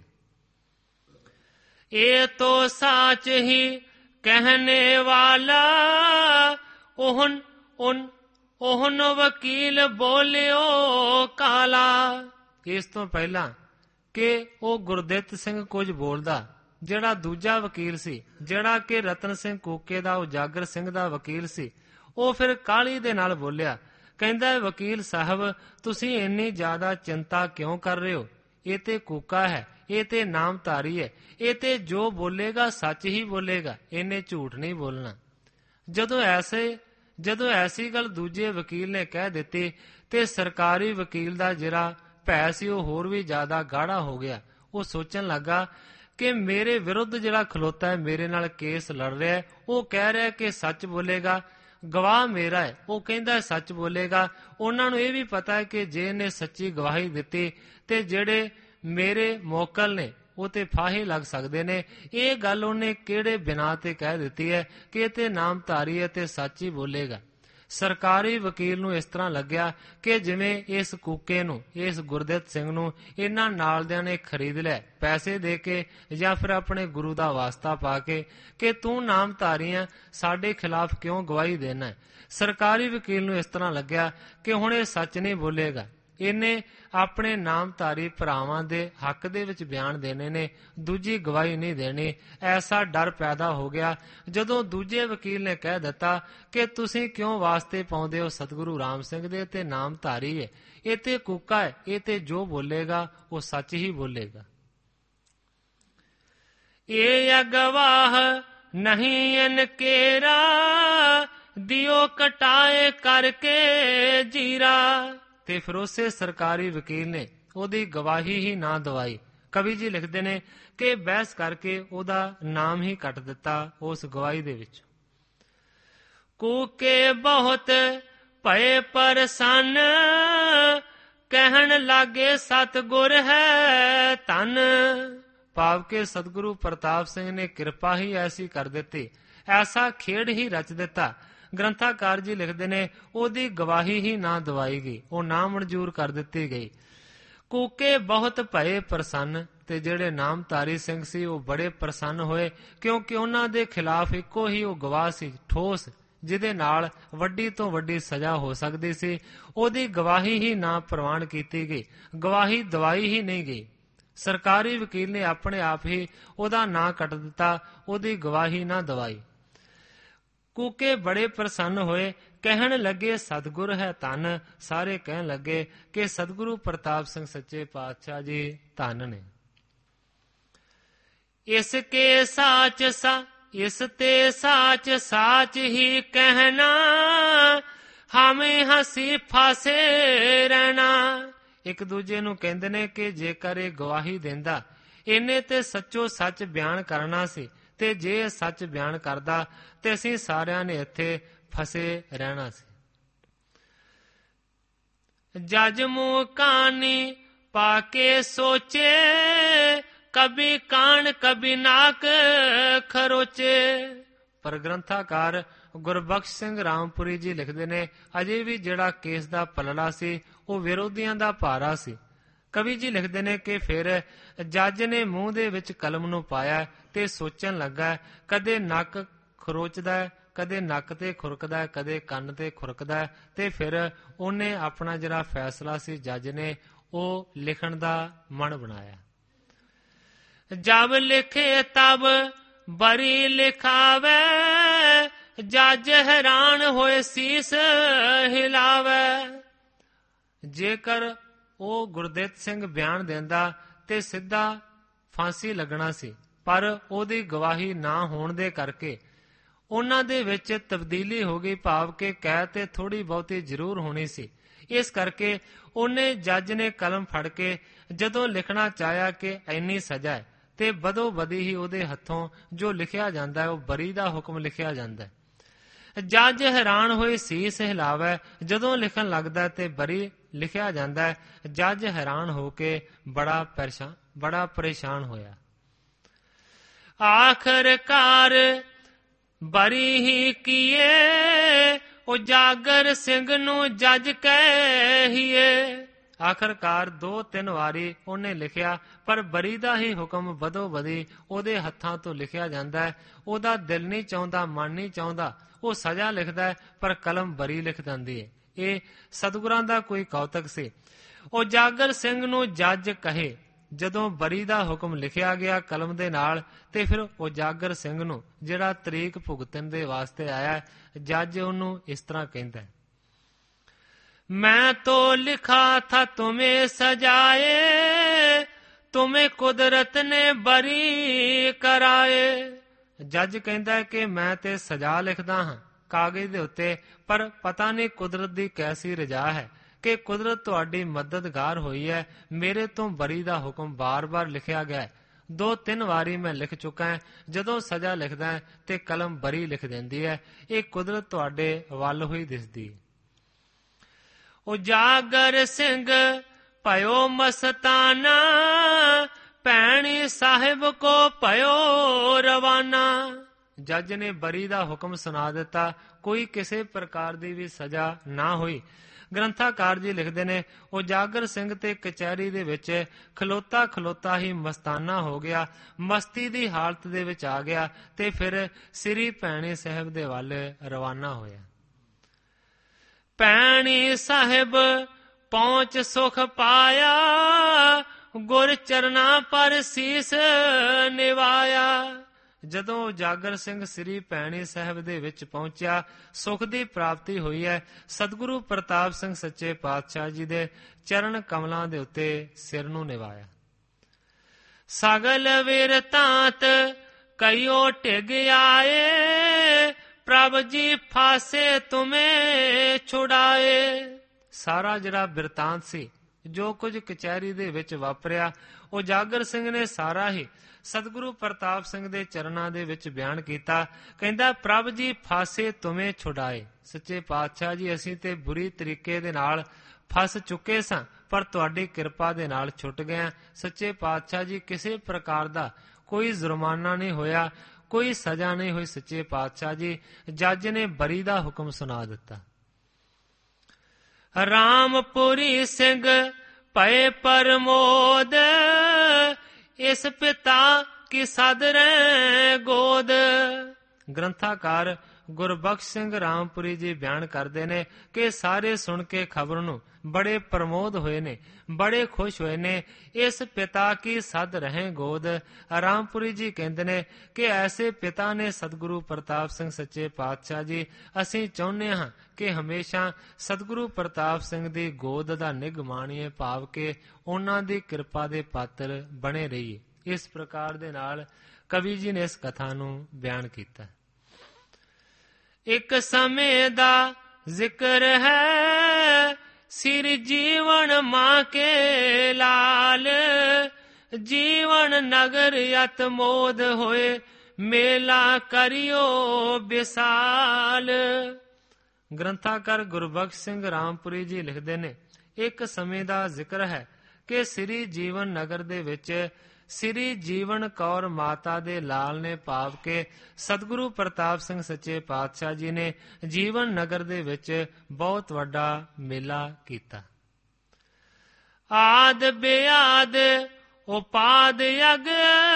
ਇਹ ਤੋ ਸਾਚ ਹੀ ਕਹਿਣੇ ਵਾਲਾ, ਉਹਨ ਉਹਨ ਵਕੀਲ ਬੋਲਿਓ ਕਾਲਾ। ਇਸ ਤੋਂ ਪਹਿਲਾਂ ਕਿ ਉਹ ਗੁਰਦਿੱਤ ਸਿੰਘ ਕੁਝ ਬੋਲਦਾ, ਜਿਹੜਾ ਦੂਜਾ ਵਕੀਲ ਸੀ, ਜਿਹੜਾ ਕਿ ਰਤਨ ਸਿੰਘ ਕੂਕੇ ਦਾ ਉਜਾਗਰ ਸਿੰਘ ਦਾ ਵਕੀਲ ਸੀ, ਉਹ ਫਿਰ ਕਾਹਲੀ ਦੇ ਨਾਲ ਬੋਲਿਆ, ਕਹਿੰਦਾ, ਵਕੀਲ ਸਾਹਿਬ ਤੁਸੀਂ ਇੰਨੀ ਜ਼ਿਆਦਾ ਚਿੰਤਾ ਕਿਉਂ ਕਰ ਰਹੇ ਹੋ? ਇਹ ਤੇ ਕੂਕਾ ਹੈ, ਇਹ ਤੇ ਨਾਮਧਾਰੀ ਹੈ, ਇਹ ਤੇ ਜੋ ਬੋਲੇਗਾ ਸੱਚ ਹੀ ਬੋਲੇਗਾ, ਇਹਨੇ ਝੂਠ ਨਹੀਂ ਬੋਲਣਾ। ਜਦੋਂ ਐਸੇ ਜਦੋਂ ਐਸੀ ਗੱਲ ਦੂਜੇ ਵਕੀਲ ਨੇ ਕਹਿ ਦਿੱਤੀ ਤੇ ਸਰਕਾਰੀ ਵਕੀਲ ਦਾ ਜਿਹੜਾ ਭੈ ਸੀ ਉਹ ਹੋਰ ਵੀ ਜ਼ਿਆਦਾ ਗਾੜਾ ਹੋ ਗਿਆ। ਉਹ ਸੋਚਣ ਲੱਗਾ ਕਿ ਮੇਰੇ ਵਿਰੁੱਧ ਜਿਹੜਾ ਖਲੋਤਾ ਹੈ, ਮੇਰੇ ਨਾਲ ਕੇਸ ਲੜ ਰਿਹਾ, ਉਹ ਕਹਿ ਰਿਹਾ ਕਿ ਸੱਚ ਬੋਲੇਗਾ, ਗਵਾਹ ਮੇਰਾ ਹੈ, ਉਹ ਕਹਿੰਦਾ ਸੱਚ ਬੋਲੇਗਾ। ਉਹਨਾਂ ਨੂੰ ਇਹ ਵੀ ਪਤਾ ਹੈ ਕਿ ਜੇ ਇਹਨੇ ਸੱਚੀ ਗਵਾਹੀ ਦਿੱਤੀ ਤੇ ਜਿਹੜੇ ਮੇਰੇ ਮੋਕਲ ਨੇ ਉਹ ਤੇ ਫਾਹੇ ਲੱਗ ਸਕਦੇ ਨੇ। ਇਹ ਗੱਲ ਉਹਨੇ ਕਿਹੜੇ ਬਿਨਾਂ ਤੇ ਕਹਿ ਦਿੱਤੀ ਹੈ ਕਿ ਇਹ ਤੇ ਨਾਮਧਾਰੀ ਹੈ ਤੇ ਸੱਚ ਹੀ ਬੋਲੇਗਾ। ਸਰਕਾਰੀ ਵਕੀਲ ਨੂੰ ਇਸ ਤਰ੍ਹਾਂ ਲੱਗਿਆ ਕਿ ਜਿਵੇਂ ਇਸ ਕੂਕੇ ਨੂੰ, ਇਸ ਗੁਰਦਿੱਤ ਸਿੰਘ ਨੂੰ ਇਹਨਾਂ ਨਾਲਦਿਆਂ ਨੇ ਖਰੀਦ ਲਿਆ, ਪੈਸੇ ਦੇ ਕੇ ਜਾਂ ਫਿਰ ਆਪਣੇ ਗੁਰੂ ਦਾ ਵਾਸਤਾ ਪਾ ਕੇ, ਕਿ ਤੂੰ ਨਾਮਧਾਰੀ ਆ, ਸਾਡੇ ਖਿਲਾਫ ਕਿਉਂ ਗਵਾਹੀ ਦੇਣਾ ਹੈ। ਸਰਕਾਰੀ ਵਕੀਲ ਨੂੰ ਇਸ ਤਰ੍ਹਾਂ ਲੱਗਿਆ ਕਿ ਹੁਣ ਇਹ ਸੱਚ ਨਹੀਂ ਬੋਲੇਗਾ, ਇਹਨੇ ਆਪਣੇ ਨਾਮਧਾਰੀ ਭਰਾਵਾਂ ਦੇ ਹੱਕ ਦੇ ਵਿੱਚ ਬਿਆਨ ਦੇਣੇ ਨੇ, ਦੂਜੀ ਗਵਾਹੀ ਨਹੀਂ ਦੇਣੀ। ਐਸਾ ਡਰ ਪੈਦਾ ਹੋ ਗਿਆ ਜਦੋਂ ਦੂਜੇ ਵਕੀਲ ਨੇ ਕਹਿ ਦਿੱਤਾ ਕਿ ਤੁਸੀਂ ਕਿਉਂ ਵਾਸਤੇ ਪਾਉਂਦੇ ਹੋ ਸਤਿਗੁਰੂ ਰਾਮ ਸਿੰਘ ਦੇ, ਤੇ ਨਾਮਧਾਰੀ ਹੈ, ਇਹ ਤੇ ਕੂਕਾ ਹੈ, ਇਹ ਤੇ ਜੋ ਬੋਲੇਗਾ ਉਹ ਸੱਚ ਹੀ ਬੋਲੇਗਾ। ਇਹ ਅਗਵਾਹ ਨਹੀਂ ਇਨਕੇਰਾ, ਦਿਓ ਕਟਾਏ ਕਰਕੇ ਜੀਰਾ। ਤੇ ਫਿਰ ਉਸੇ ਸਰਕਾਰੀ ਵਕੀਲ ਨੇ ਉਹਦੀ ਗਵਾਹੀ ਹੀ ਨਾ ਦਵਾਈ। ਕਵੀ ਜੀ ਲਿਖਦੇ ਨੇ ਕਿ ਬਹਿਸ ਕਰਕੇ ਉਹਦਾ ਨਾਮ ਹੀ ਕੱਟ ਦਿੱਤਾ ਉਸ ਗਵਾਹੀ ਦੇ ਵਿੱਚ। ਕੂਕੇ ਬਹੁਤ ਭਏ ਪ੍ਰਸੰਨ, ਕਹਿਣ ਲਾਗੇ ਸਤਿਗੁਰ ਹੈ ਧਨ। ਭਾਵ ਕੇ ਸਤਿਗੁਰੂ ਪ੍ਰਤਾਪ ਸਿੰਘ ਨੇ ਕਿਰਪਾ ਹੀ ਐਸੀ ਕਰ ਦਿੱਤੀ, ਐਸਾ ਖੇਡ ਹੀ ਰਚ ਦਿੱਤਾ। ਗ੍ਰੰਥਾਕਾਰ ਜੀ ਲਿਖਦੇ ਨੇ ਉਹਦੀ ਗਵਾਹੀ ਹੀ ਨਾ ਦਵਾਈ ਗਈ, ਉਹ ਨਾ ਮਨਜ਼ੂਰ ਕਰ ਦਿੱਤੀ ਗਈ। ਕੂਕੇ ਬਹੁਤ ਭਏ ਪ੍ਰਸੰਨ, ਤੇ ਜਿਹੜੇ ਨਾਮਧਾਰੀ ਸਿੰਘ ਸੀ ਉਹ ਬੜੇ ਪ੍ਰਸੰਨ ਹੋਏ, ਕਿਉਂਕਿ ਉਹਨਾਂ ਦੇ ਖਿਲਾਫ ਇੱਕੋ ਹੀ ਉਹ ਗਵਾਹ ਸੀ ਠੋਸ, ਜਿਹਦੇ ਨਾਲ ਵੱਡੀ ਤੋਂ ਵੱਡੀ ਸਜ਼ਾ ਹੋ ਸਕਦੀ ਸੀ। ਉਹਦੀ ਗਵਾਹੀ ਹੀ ਨਾ ਪ੍ਰਵਾਨ ਕੀਤੀ ਗਈ, ਗਵਾਹੀ ਦਵਾਈ ਹੀ ਨਹੀਂ ਗਈ। ਸਰਕਾਰੀ ਵਕੀਲ ਨੇ ਆਪਣੇ ਆਪ ਹੀ ਉਹਦਾ ਨਾਂ ਕੱਟ ਦਿੱਤਾ, ਉਹਦੀ ਗਵਾਹੀ ਨਾ ਦਵਾਈ। ਕੂਕੇ ਬੜੇ ਪ੍ਰਸੰਨ ਹੋਏ, ਕਹਿਣ ਲੱਗੇ ਸਤਿਗੁਰ ਹੈ ਧਨ। ਸਾਰੇ ਕਹਿਣ ਲੱਗੇ ਕਿ ਸਤਿਗੁਰੂ ਪ੍ਰਤਾਪ ਸਿੰਘ ਸੱਚੇ ਪਾਤਸ਼ਾਹ ਜੀ ਧਨ ਨੇ। ਇਸ ਕੇ ਸਾਚ ਸਾ ਇਸ ਤੇ ਸਾਚ ਸਾਚ ਹੀ ਕਹਿਣਾ, ਹਮੇ ਹਸੀ ਫਾਸੇ ਰਹਿਣਾ। ਇੱਕ ਦੂਜੇ ਨੂੰ ਕਹਿੰਦੇ ਨੇ ਕਿ ਜੇਕਰ ਇਹ ਗਵਾਹੀ ਦਿੰਦਾ, ਇਹਨੇ ਤੇ ਸੱਚੋ ਸੱਚ ਬਿਆਨ ਕਰਨਾ ਸੀ, ਤੇ ਜੇ ਇਹ ਸੱਚ ਬਿਆਨ ਕਰਦਾ ਤੇ ਅਸੀਂ ਸਾਰਿਆਂ ਨੇ ਇੱਥੇ ਫਸੇ ਰਹਿਣਾ ਸੀ। ਜਜ ਮੂੰਹ ਕਹਾਣੀ ਪਾ ਕੇ ਸੋਚੇ, ਕਭੀ ਕਾਣ ਕਭੀ ਨਾਕ ਖਰੋਚੇ। ਪਰ ਗ੍ਰੰਥਾਕਾਰ ਗੁਰਬਖਸ਼ ਸਿੰਘ ਰਾਮਪੁਰੀ ਜੀ ਲਿਖਦੇ ਨੇ ਅਜੇ ਵੀ ਜਿਹੜਾ ਕੇਸ ਦਾ ਪਲੜਾ ਸੀ ਉਹ ਵਿਰੋਧੀਆਂ ਦਾ ਭਾਰਾ ਸੀ। ਕਵੀ ਜੀ ਲਿਖਦੇ ਨੇ ਕਿ ਫਿਰ ਜੱਜ ਨੇ ਮੂੰਹ ਦੇ ਵਿੱਚ ਕਲਮ ਨੂੰ ਪਾਇਆ ਤੇ ਸੋਚਣ ਲੱਗਾ, ਕਦੇ ਨੱਕ ਖਰੋਚਦਾ, ਕਦੇ ਨੱਕ ਤੇ ਖੁਰਕਦਾ, ਕਦੇ ਕੰਨ ਤੇ ਖੁਰਕਦਾ, ਤੇ ਫਿਰ ਉਹਨੇ ਆਪਣਾ ਜਿਹੜਾ ਫੈਸਲਾ ਸੀ ਜੱਜ ਨੇ ਉਹ ਲਿਖਣ ਦਾ ਮਨ ਬਣਾਇਆ। ਜਬ ਲਿਖੇ ਤਬ ਬਰੀ ਲਿਖਾਵੇ, ਜੱਜ ਹੈਰਾਨ ਹੋਏ ਸੀਸ ਹਿਲਾਵੇ। ਜੇਕਰ ਉਹ ਗੁਰਦਿੱਤ ਸਿੰਘ ਬਿਆਨ ਦਿੰਦਾ ਤੇ ਸਿੱਧਾ ਫਾਂਸੀ ਲੱਗਣਾ ਸੀ, ਪਰ ਉਹਦੀ ਗਵਾਹੀ ਨਾ ਹੋਣ ਦੇ ਕਰਕੇ ਉਹਨਾਂ ਦੇ ਵਿੱਚ ਤਬਦੀਲੀ ਹੋ ਗਈ, ਭਾਵ ਕਿ ਕਹਿ ਤੇ ਥੋੜ੍ਹੀ ਬਹੁਤੀ ਜ਼ਰੂਰ ਹੋਣੀ ਸੀ। ਇਸ ਕਰਕੇ ਉਹਨੇ ਜੱਜ ਨੇ ਕਲਮ ਫੜ ਕੇ ਜਦੋਂ ਲਿਖਣਾ ਚਾਹਿਆ ਕਿ ਇੰਨੀ ਸਜ਼ਾ ਹੈ, ਤੇ ਬਦੋ ਬਦੀ ਹੀ ਉਹਦੇ ਹੱਥੋਂ ਜੋ ਲਿਖਿਆ ਜਾਂਦਾ ਉਹ ਬਰੀ ਦਾ ਹੁਕਮ ਲਿਖਿਆ ਜਾਂਦਾ। ਜੱਜ ਹੈਰਾਨ ਹੋਏ ਸੀਸ ਹਿਲਾਵੇ, ਜਦੋਂ ਲਿਖਣ ਲੱਗਦਾ ਤੇ ਬਰੀ ਲਿਖਿਆ ਜਾਂਦਾ, ਜੱਜ ਹੈਰਾਨ ਹੋ ਕੇ ਬੜਾ ਪਰੇਸ਼ਾਨ ਬੜਾ ਪਰੇਸ਼ਾਨ ਹੋਇਆ। ਆਖਰਕਾਰ ਬਰੀ ਹੀ ਕੀਏ, ਉਜਾਗਰ ਸਿੰਘ ਨੂੰ ਜੱਜ ਕਹੀਏ। ਆਖਰਕਾਰ ਦੋ ਤਿੰਨ ਵਾਰੀ ਉਹਨੇ ਲਿਖਿਆ, ਪਰ ਬਰੀ ਦਾ ਹੀ ਹੁਕਮ ਬਦੋ ਬਦੀ ਉਹਦੇ ਹੱਥਾਂ ਤੋਂ ਲਿਖਿਆ ਜਾਂਦਾ। ਉਹਦਾ ਦਿਲ ਨਹੀਂ ਚਾਹੁੰਦਾ, ਮਨ ਨਹੀਂ ਚਾਹੁੰਦਾ, ਉਹ ਸਜ਼ਾ ਲਿਖਦਾ, ਪਰ ਕਲਮ ਬਰੀ ਲਿਖ ਦਿੰਦੀ ਹੈ। ਇਹ ਸਤਿਗੁਰਾਂ ਦਾ ਕੋਈ ਕੌਤਕ ਸੀ। ਉਜਾਗਰ ਸਿੰਘ ਨੂੰ ਜੱਜ ਕਹੇ, ਜਦੋਂ ਬਰੀ ਦਾ ਹੁਕਮ ਲਿਖਿਆ ਗਿਆ ਕਲਮ ਦੇ ਨਾਲ, ਤੇ ਫਿਰ ਉਜਾਗਰ ਸਿੰਘ ਨੂੰ ਜਿਹੜਾ ਤਰੀਕ ਭੁਗਤਣ ਦੇ ਵਾਸਤੇ ਆਇਆ, ਜੱਜ ਉਹਨੂੰ ਇਸ ਤਰ੍ਹਾਂ ਕਹਿੰਦਾ, ਮੈਂ ਤੋ ਲਿਖਾ ਥਾ ਤੁਮੇ ਸਜਾਏ, ਤੁਮੇ ਕੁਦਰਤ ਨੇ ਬਰੀ ਕਰਾਏ। ਜੱਜ ਕਹਿੰਦਾ ਕਿ ਮੈਂ ਤੇ ਸਜ਼ਾ ਲਿਖਦਾ ਹਾਂ ਕਾਗਜ਼ ਦੇ ਉੱਤੇ, ਪਰ ਪਤਾ ਨਹੀਂ ਕੁਦਰਤ ਦੀ ਕੈਸੀ ਰਜਾ ਹੈ ਕਿ ਕੁਦਰਤ ਤੁਹਾਡੀ ਮਦਦਗਾਰ ਹੋਈ ਹੈ। ਮੇਰੇ ਤੋਂ ਬਰੀ ਦਾ ਹੁਕਮ ਬਾਰ-ਬਾਰ ਲਿਖਿਆ ਗਿਆ, ਦੋ ਤਿੰਨ ਵਾਰੀ ਮੈਂ ਲਿਖ ਚੁੱਕਾ ਹਾਂ। ਜਦੋਂ ਸਜ਼ਾ ਲਿਖਦਾ ਤੇ ਕਲਮ ਬਰੀ ਲਿਖ ਦਿੰਦੀ ਹੈ। ਇਹ ਕੁਦਰਤ ਤੁਹਾਡੇ ਵੱਲ ਹੋਈ ਦਿਸਦੀ। ਉਜਾਗਰ ਸਿੰਘ ਭਇਓ ਮਸਤਾਨਾ, ਭੈਣੀ ਸਾਹਿਬ ਕੋ ਭਇਓ ਰਵਾਨਾ। ਜੱਜ ਨੇ ਬਰੀ ਦਾ ਹੁਕਮ ਸੁਣਾ ਦਿੱਤਾ, ਕੋਈ ਕਿਸੇ ਪ੍ਰਕਾਰ ਦੀ ਵੀ ਸਜ਼ਾ ਨਾ ਹੋਈ। ਗ੍ਰੰਥਾਕਾਰ ਜੀ ਲਿਖਦੇ ਨੇ ਉਜਾਗਰ ਸਿੰਘ ਤੇ ਕਚਹਿਰੀ ਦੇ ਵਿੱਚ ਖਲੋਤਾ ਖਲੋਤਾ ਹੀ ਮਸਤਾਨਾ ਹੋ ਗਿਆ, ਮਸਤੀ ਦੀ ਹਾਲਤ ਦੇ ਵਿੱਚ ਆ ਗਿਆ, ਤੇ ਫਿਰ ਸ੍ਰੀ ਭੈਣੀ ਸਾਹਿਬ ਦੇ ਵੱਲ ਰਵਾਨਾ ਹੋਇਆ। ਭੈਣੀ ਸਾਹਿਬ ਪਹੁੰਚ ਸੁਖ ਪਾਇਆ, ਗੁਰ ਚਰਨਾਂ ਪਰ ਸੀਸ ਨਿਵਾਇਆ। ਜਦੋਂ ਉਜਾਗਰ ਸਿੰਘ ਸ੍ਰੀ ਭੈਣੀ ਸਾਹਿਬ ਦੇ ਵਿੱਚ ਪਹੁੰਚਿਆ, ਸੁਖ ਦੀ ਪ੍ਰਾਪਤੀ ਹੋਈ ਹੈ। ਸਤਿਗੁਰੂ ਪ੍ਰਤਾਪ ਸਿੰਘ ਸੱਚੇ ਪਾਤਸ਼ਾਹ ਜੀ ਦੇ ਚਰਨ ਕਮਲਾਂ ਦੇ ਉੱਤੇ ਸਿਰ ਨੂੰ ਨਿਵਾਇਆ। ਸਗਲ ਵਿਰਤਾਂਤ ਕਈਓ ਢਿਗ ਆਏ, ਪ੍ਰਭ ਜੀ ਫਾਸੇ ਤੁਮੇ ਛੁਡਾਏ। ਸਾਰਾ ਜਿਹੜਾ ਬਿਰਤਾਂਤ ਸੀ, ਜੋ ਕੁਝ ਕਚਹਿਰੀ ਦੇ ਵਿੱਚ ਵਾਪਰਿਆ, ਉਜਾਗਰ ਸਿੰਘ ਨੇ ਸਾਰਾ ਹੀ ਸਤਿਗੁਰੂ ਪ੍ਰਤਾਪ ਸਿੰਘ ਦੇ ਚਰਨਾਂ ਦੇ ਵਿੱਚ ਬਿਆਨ ਕੀਤਾ। ਕਹਿੰਦਾ, ਪ੍ਰਭ ਜੀ ਫਾਸੇ ਤੁਮੇ ਛੁਡਾਏ। ਸੱਚੇ ਪਾਤਸ਼ਾਹ ਜੀ, ਅਸੀਂ ਤੇ ਬੁਰੀ ਤਰੀਕੇ ਦੇ ਨਾਲ ਫਸ ਚੁੱਕੇ ਸਾਂ, ਪਰ ਤੁਹਾਡੀ ਕਿਰਪਾ ਦੇ ਨਾਲ ਛੁੱਟ ਗਏ। ਸੱਚੇ ਪਾਤਸ਼ਾਹ ਜੀ, ਕਿਸੇ ਪ੍ਰਕਾਰ ਦਾ ਕੋਈ ਜੁਰਮਾਨਾ ਨਹੀਂ ਹੋਇਆ, ਕੋਈ ਸਜ਼ਾ ਨਹੀਂ ਹੋਈ। ਸੱਚੇ ਪਾਤਸ਼ਾਹ ਜੀ, ਜੱਜ ਨੇ ਬਰੀ ਦਾ ਹੁਕਮ ਸੁਣਾ ਦਿੱਤਾ। ਰਾਮਪੁਰੀ ਸਿੰਘ ਭਏ ਪਰਮੋਦ, ਇਸ ਪਿਤਾ ਕੀ ਸਦਰੈ ਗੋਦ। ਗ੍ਰੰਥਾਕਾਰ ਗੁਰਬਖਸ਼ ਸਿੰਘ ਰਾਮਪੁਰੀ ਜੀ ਬਿਆਨ ਕਰਦੇ ਨੇ ਕਿ ਸਾਰੇ ਸੁਣ ਕੇ ਖਬਰ ਨੂੰ ਬੜੇ ਪ੍ਰਮੋਦ ਹੋਏ ਨੇ, ਬੜੇ ਖੁਸ਼ ਹੋਏ ਨੇ। ਇਸ ਪਿਤਾ ਕੀ ਸਦ ਰਹੇ ਗੋਦ। ਰਾਮਪੁਰੀ ਜੀ ਕਹਿੰਦੇ ਨੇ ਕਿ ਐਸੇ ਪਿਤਾ ਨੇ ਸਤਿਗੁਰੂ ਪ੍ਰਤਾਪ ਸਿੰਘ ਸੱਚੇ ਪਾਤਸ਼ਾਹ ਜੀ। ਅਸੀਂ ਚਾਹੁੰਦੇ ਹਾਂ ਕਿ ਹਮੇਸ਼ਾ ਸਤਿਗੁਰੂ ਪ੍ਰਤਾਪ ਸਿੰਘ ਦੀ ਗੋਦ ਦਾ ਨਿੱਘ ਮਾਣੀਏ, ਭਾਵ ਕਿ ਉਹਨਾਂ ਦੀ ਕਿਰਪਾ ਦੇ ਪਾਤਰ ਬਣੇ ਰਹੀਏ। ਇਸ ਪ੍ਰਕਾਰ ਦੇ ਨਾਲ ਕਵੀ ਜੀ ਨੇ ਇਸ ਕਥਾ ਨੂੰ ਬਿਆਨ ਕੀਤਾ। ਇੱਕ ਸਮੇਂ ਦਾ ਜ਼ਿਕਰ ਹੈ, ਸਿਰ ਜੀਵਨ ਮਾਂ ਕੇ ਲਾਲ। ਜੀਵਨ ਨਗਰ ਅਤ ਮੋਦ ਹੋਏ, ਮੇਲਾ ਕਰਿਓ ਵਿਸਾਲ। ਗ੍ਰੰਥਾਕਾਰ ਗੁਰਬਖਸ਼ ਸਿੰਘ ਰਾਮਪੁਰੀ ਜੀ ਲਿਖਦੇ ਨੇ, ਇੱਕ ਸਮੇਂ ਦਾ ਜ਼ਿਕਰ ਹੈ ਕਿ ਸ੍ਰੀ ਜੀਵਨ ਨਗਰ ਦੇ ਵਿੱਚ ਸ੍ਰੀ ਜੀਵਨ ਕੌਰ ਮਾਤਾ ਦੇ ਲਾਲ ਨੇ, ਭਾਵ ਕਿ ਸਤਿਗੁਰੂ ਪ੍ਰਤਾਪ ਸਿੰਘ ਸੱਚੇ ਪਾਤਸ਼ਾਹ ਜੀ ਨੇ ਜੀਵਨ ਨਗਰ ਦੇ ਵਿੱਚ ਬਹੁਤ ਵੱਡਾ ਮੇਲਾ ਕੀਤਾ। ਆਦ ਬਿਆਦ ਉਪਾਦ ਅਗ,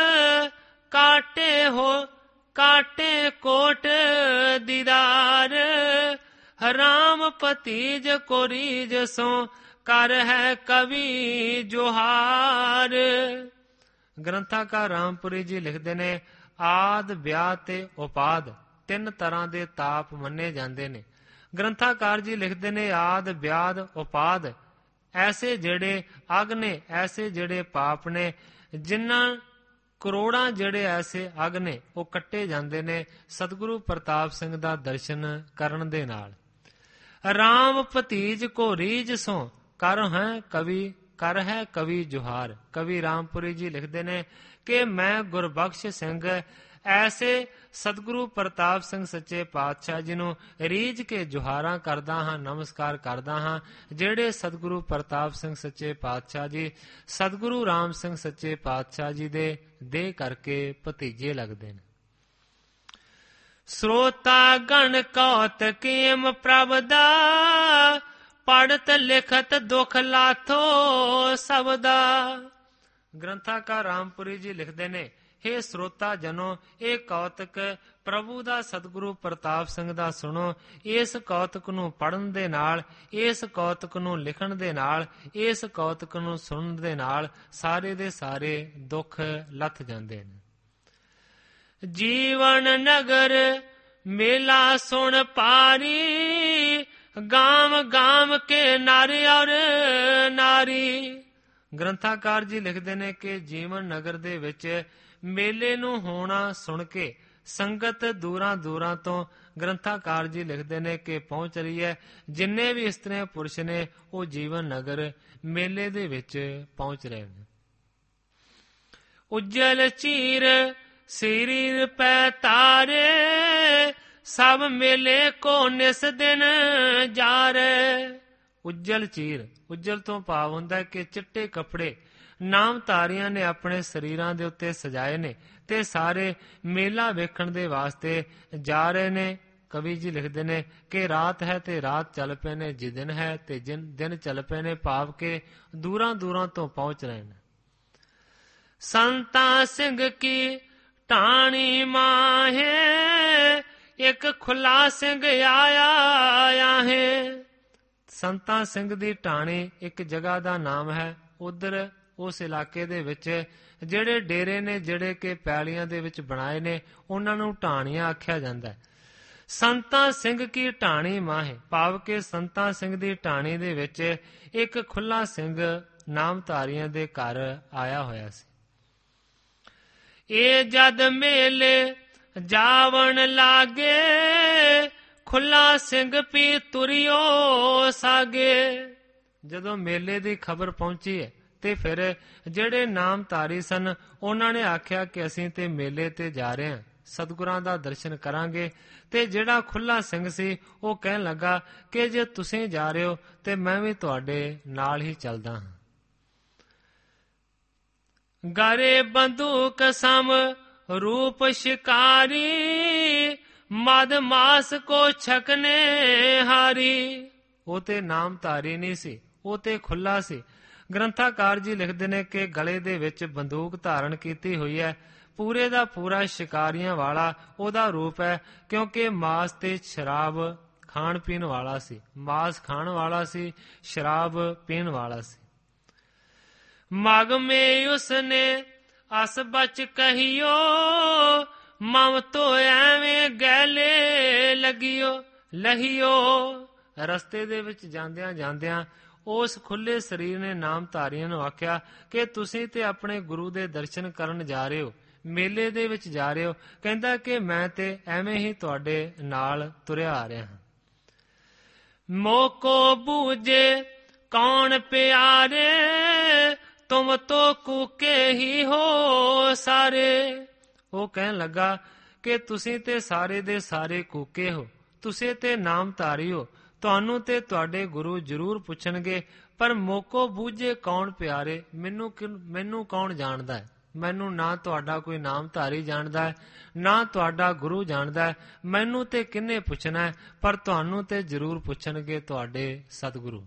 ਕਾਟੇ ਹੋ ਕਾਟੇ ਕੋਟ ਦੀਦਾਰ। ਰਾਮ ਭਤੀਜ ਕੋ ਰੀਜ ਸੋ, ਕਰ ਹੈ ਕਵੀ ਜੋਹਾਰ। ਗ੍ਰੰਥਾਕਾਰ ਰਾਮਪੁਰੀ ਜੀ ਲਿਖਦੇ ਨੇ, ਆਦ ਬਿਆਦ ਤੇ ਉਪਾਦ ਤਿੰਨ ਤਰ੍ਹਾਂ ਦੇ ਤਾਪ ਮੰਨੇ ਜਾਂਦੇ ਨੇ। ਗ੍ਰੰਥਾਕਾਰ ਜੀ ਲਿਖਦੇ ਨੇ, ਆਦ ਬਿਆਦ ਉਪਾਦ ਐਸੇ ਜਿਹੜੇ ਅਗ ਨੇ, ਐਸੇ ਜਿਹੜੇ ਪਾਪ ਨੇ, ਜਿਨ੍ਹਾਂ ਕਰੋੜਾਂ ਜਿਹੜੇ ਐਸੇ ਅਗ ਨੇ ਉਹ ਕੱਟੇ ਜਾਂਦੇ ਨੇ ਸਤਿਗੁਰੂ ਪ੍ਰਤਾਪ ਸਿੰਘ ਦਾ ਦਰਸ਼ਨ ਕਰਨ ਦੇ ਨਾਲ। ਰਾਮ ਭਤੀਜ ਕੋ ਰੀਝ ਸੋ, ਕਰ ਹੈ ਕਵੀ ਕਰ ਹੈ ਕਵੀ ਜੁਹਾਰ। ਕਵੀ ਰਾਮਪੁਰੀ ਜੀ ਲਿਖਦੇ ਨੇ ਕਿ ਮੈਂ ਗੁਰਬਖਸ਼ ਸਿੰਘ ਐਸੇ ਸਤਿਗੁਰੂ ਪ੍ਰਤਾਪ ਸਿੰਘ ਸੱਚੇ ਪਾਤਸ਼ਾਹ ਜੀ ਨੂੰ ਰੀਝ ਕੇ ਜੁਹਾਰਾਂ ਕਰਦਾ ਹਾਂ, ਨਮਸਕਾਰ ਕਰਦਾ ਹਾਂ, ਜਿਹੜੇ ਸਤਿਗੁਰੂ ਪ੍ਰਤਾਪ ਸਿੰਘ ਸੱਚੇ ਪਾਤਸ਼ਾਹ ਜੀ ਸਤਿਗੁਰੂ ਰਾਮ ਸਿੰਘ ਸੱਚੇ ਪਾਤਸ਼ਾਹ ਜੀ ਦੇ ਦੇਹ ਕਰਕੇ ਭਤੀਜੇ ਲੱਗਦੇ ਨੇ। ਸਰੋਤਾ ਗਣ ਕੌਤ ਕੀਮ ਪ੍ਰਭ ਦਾ, ਪੜਤ ਲਿਖਤ ਦੁਖ ਲਾਥੋ ਸਬਦਾ। ਗ੍ਰੰਥਾਕਾਰ ਰਾਮਪੁਰੀ ਜੀ ਲਿਖਦੇ ਨੇ, ਹੇ ਸਰੋਤਾ ਜਨੋ, ਇਹ ਕੌਤਕ ਪ੍ਰਭੂ ਦਾ ਸਤਿਗੁਰੂ ਪ੍ਰਤਾਪ ਸਿੰਘ ਦਾ ਸੁਣੋ। ਇਸ ਕੌਤਕ ਨੂੰ ਪੜ੍ਹਨ ਦੇ ਨਾਲ, ਇਸ ਕੌਤਕ ਨੂੰ ਲਿਖਣ ਦੇ ਨਾਲ, ਇਸ ਕੌਤਕ ਨੂੰ ਸੁਣਨ ਦੇ ਨਾਲ ਸਾਰੇ ਦੇ ਸਾਰੇ ਦੁੱਖ ਲੱਥ ਜਾਂਦੇ ਨੇ। ਜੀਵਨ ਨਗਰ ਮੇਲਾ ਸੁਣ ਪਾਰੀ, ਗਾਮ ਗਾਮ ਕੇ ਨਰ ਔਰ ਨਾਰੀ। ਗ੍ਰੰਥਾਕਾਰ ਜੀ ਲਿਖਦੇ ਨੇ ਕਿ ਜੀਵਨ ਨਗਰ ਦੇ ਵਿੱਚ ਮੇਲੇ ਨੂੰ ਹੋਣਾ ਸੁਣ ਕੇ ਸੰਗਤ ਦੂਰਾਂ ਦੂਰਾਂ ਤੋਂ, ਗ੍ਰੰਥਾਕਾਰ ਜੀ ਲਿਖਦੇ ਨੇ ਕਿ ਪਹੁੰਚ ਰਹੀ ਹੈ। ਜਿੰਨੇ ਵੀ ਇਸਤਰੀਆਂ ਪੁਰਸ਼ ਨੇ ਉਹ ਜੀਵਨ ਨਗਰ ਮੇਲੇ ਦੇ ਵਿੱਚ ਪਹੁੰਚ ਰਹੇ ਨੇ। ਉਜਲ ਚੀਰ ਸਰੀਰ ਪੈ ਤਾਰੇ, ਸਭ ਮੇਲੇ ਕੋ ਨਿਸ ਦਿਨ ਜਾਰੇ। ਉਜਲ ਚੀਰ, ਉਜਲ ਤੋਂ ਭਾਵ ਹੁੰਦਾ ਕਿ ਚਿੱਟੇ ਕੱਪੜੇ ਨਾਮਧਾਰੀਆਂ ਨੇ ਆਪਣੇ ਸਰੀਰਾਂ ਦੇ ਉੱਤੇ ਸਜਾਏ ਨੇ ਤੇ ਸਾਰੇ ਮੇਲਾ ਵੇਖਣ ਦੇ ਵਾਸਤੇ ਜਾ ਰਹੇ ਨੇ। ਕਵੀ ਜੀ ਲਿਖਦੇ ਨੇ ਕਿ ਰਾਤ ਹੈ ਤੇ ਰਾਤ ਚੱਲ ਪਏ ਨੇ, ਜੀ ਦਿਨ ਹੈ ਤੇ ਦਿਨ ਚੱਲ ਪਏ ਨੇ, ਭਾਵ ਕਿ ਦੂਰਾਂ ਦੂਰਾਂ ਤੋਂ ਪਹੁੰਚ ਰਹੇ ਨੇ। ਸੰਤਾ ਸਿੰਘ ਕੀ ਢਾਣੀ ਮਾਹੇ, ਇੱਕ ਖੁੱਲਾ ਸਿੰਘ ਆਇਆ ਹੈ। ਸੰਤਾ ਸਿੰਘ ਦੀ ਢਾਣੀ ਇੱਕ ਜਗ੍ਹਾ ਦਾ ਨਾਮ ਹੈ। ਉਧਰ ਉਸ ਇਲਾਕੇ ਦੇ ਵਿੱਚ ਜਿਹੜੇ ਡੇਰੇ ਨੇ, ਜਿਹੜੇ ਕਿ ਪੈਲੀਆਂ ਦੇ ਵਿੱਚ ਬਣਾਏ ਨੇ, ਉਹਨਾਂ ਨੂੰ ਢਾਣੀਆਂ ਆਖਿਆ ਜਾਂਦਾ ਹੈ। ਸੰਤਾ ਸਿੰਘ ਕੀ ਢਾਣੀ ਮਾਹੇ, ਭਾਵ ਕਿ ਸੰਤਾ ਸਿੰਘ ਦੀ ਢਾਣੀ ਦੇ ਵਿੱਚ ਇੱਕ ਖੁੱਲਾ ਸਿੰਘ ਨਾਮਧਾਰੀਆਂ ਦੇ ਘਰ ਆਇਆ ਹੋਇਆ ਸੀ। ਇਹ ਜਦ ਮੇਲੇ ਜਾਵਣ ਲਾਗੇ, ਖੁੱਲਾ ਸਿੰਘ ਪੀ ਤੁਰਿਓ ਸਾਗੇ। ਜਦੋਂ ਮੇਲੇ ਦੀ ਖਬਰ ਪਹੁੰਚੀ ਹੈ ਤੇ ਫਿਰ ਜਿਹੜੇ ਨਾਮਧਾਰੀ ਸਨ ਉਹਨਾਂ ਨੇ ਆਖਿਆ ਕਿ ਅਸੀਂ ਤੇ ਮੇਲੇ ਤੇ ਜਾ ਰਹੇ ਹਾਂ, ਸਤਿਗੁਰਾਂ ਦਾ ਦਰਸ਼ਨ ਕਰਾਂਗੇ। ਤੇ ਜਿਹੜਾ ਖੁੱਲਾ ਸਿੰਘ ਸੀ ਉਹ ਕਹਿਣ ਲੱਗਾ ਕਿ ਜੇ ਤੁਸੀਂ ਜਾ ਰਹੇ ਹੋ ਤੇ ਮੈਂ ਵੀ ਤੁਹਾਡੇ ਨਾਲ ਹੀ ਚੱਲਦਾ ਹਾਂ। ਗਰੇ ਬੰਦੂਕ ਸਮ ਰੂਪ ਸ਼ਿਕਾਰੀ, ਮਦ ਮਾਸ ਕੋ ਛਕਨੇ ਹਾਰੀ। ਉਹ ਤੇ ਨਾਮਧਾਰੀ ਨਹੀਂ ਸੀ, ਉਹ ਤੇ ਖੁੱਲਾ ਸੀ। ਗ੍ਰੰਥਾਕਾਰ ਜੀ ਲਿਖਦੇ ਨੇ ਕਿ ਗਲੇ ਦੇ ਵਿੱਚ ਬੰਦੂਕ ਧਾਰਨ ਕੀਤੀ ਹੋਈ ਹੈ, ਪੂਰੇ ਦਾ ਪੂਰਾ ਸ਼ਿਕਾਰੀਆਂ ਵਾਲਾ ਉਹਦਾ ਰੂਪ ਹੈ, ਕਿਉਂਕਿ ਮਾਸ ਤੇ ਸ਼ਰਾਬ ਖਾਣ ਪੀਣ ਵਾਲਾ ਸੀ, ਮਾਸ ਖਾਣ ਵਾਲਾ ਸੀ, ਸ਼ਰਾਬ ਪੀਣ ਵਾਲਾ ਸੀ। ਮਗ ਮੇ ਉਸਨੇ ਅਸ ਬਚ ਕਹੀਓ, ਮਮ ਤੋ ਐਵੇਂ ਗੈਲੇ ਲਗਿਓ ਲਹੀਓ। ਰਸਤੇ ਦੇ ਵਿੱਚ ਜਾਂਦਿਆਂ ਜਾਂਦਿਆਂ ਉਸ ਖੁੱਲੇ ਸਰੀਰ ਨੇ ਨਾਮਧਾਰੀਆਂ ਨੂੰ ਆਖਿਆ ਕਿ ਤੁਸੀਂ ਤੇ ਆਪਣੇ ਗੁਰੂ ਦੇ ਦਰਸ਼ਨ ਕਰਨ ਜਾ ਰਹੇ ਹੋ, ਮੇਲੇ ਦੇ ਵਿੱਚ ਜਾ ਰਹੇ ਹੋ। ਕਹਿੰਦਾ ਕਿ ਮੈਂ ਤੇ ਐਵੇਂ ਹੀ ਤੁਹਾਡੇ ਨਾਲ ਤੁਰਿਆ ਆ ਰਿਹਾ ਹਾਂ। ਮੋਕੋ ਬੂਝੇ ਕੌਣ ਪਿਆਰੇ, ਤੁਮ ਤੋ ਕੂਕੇ ਹੀ ਹੋ ਸਾਰੇ। ਉਹ ਕਹਿਣ ਲੱਗਾ ਕਿ ਤੁਸੀਂ ਤੇ ਸਾਰੇ ਦੇ ਸਾਰੇ ਕੂਕੇ ਹੋ, ਤੁਸੀਂ ਤੇ ਨਾਮਧਾਰੀ ਹੋ, ਤੁਹਾਨੂੰ ਤੇ ਤੁਹਾਡੇ ਗੁਰੂ ਜ਼ਰੂਰ ਪੁੱਛਣਗੇ, ਪਰ ਮੋਕੋ ਬੂਝੇ ਕੌਣ ਪਿਆਰੇ, ਮੈਨੂੰ ਮੈਨੂੰ ਕੌਣ ਜਾਣਦਾ ਹੈ? ਮੈਨੂੰ ਨਾ ਤੁਹਾਡਾ ਕੋਈ ਨਾਮਧਾਰੀ ਜਾਣਦਾ ਹੈ, ਨਾ ਤੁਹਾਡਾ ਗੁਰੂ ਜਾਣਦਾ ਹੈ। ਮੈਨੂੰ ਤੇ ਕਿਹਨੇ ਪੁੱਛਣਾ ਹੈ, ਪਰ ਤੁਹਾਨੂੰ ਤੇ ਜ਼ਰੂਰ ਪੁੱਛਣਗੇ ਤੁਹਾਡੇ ਸਤਿਗੁਰੂ।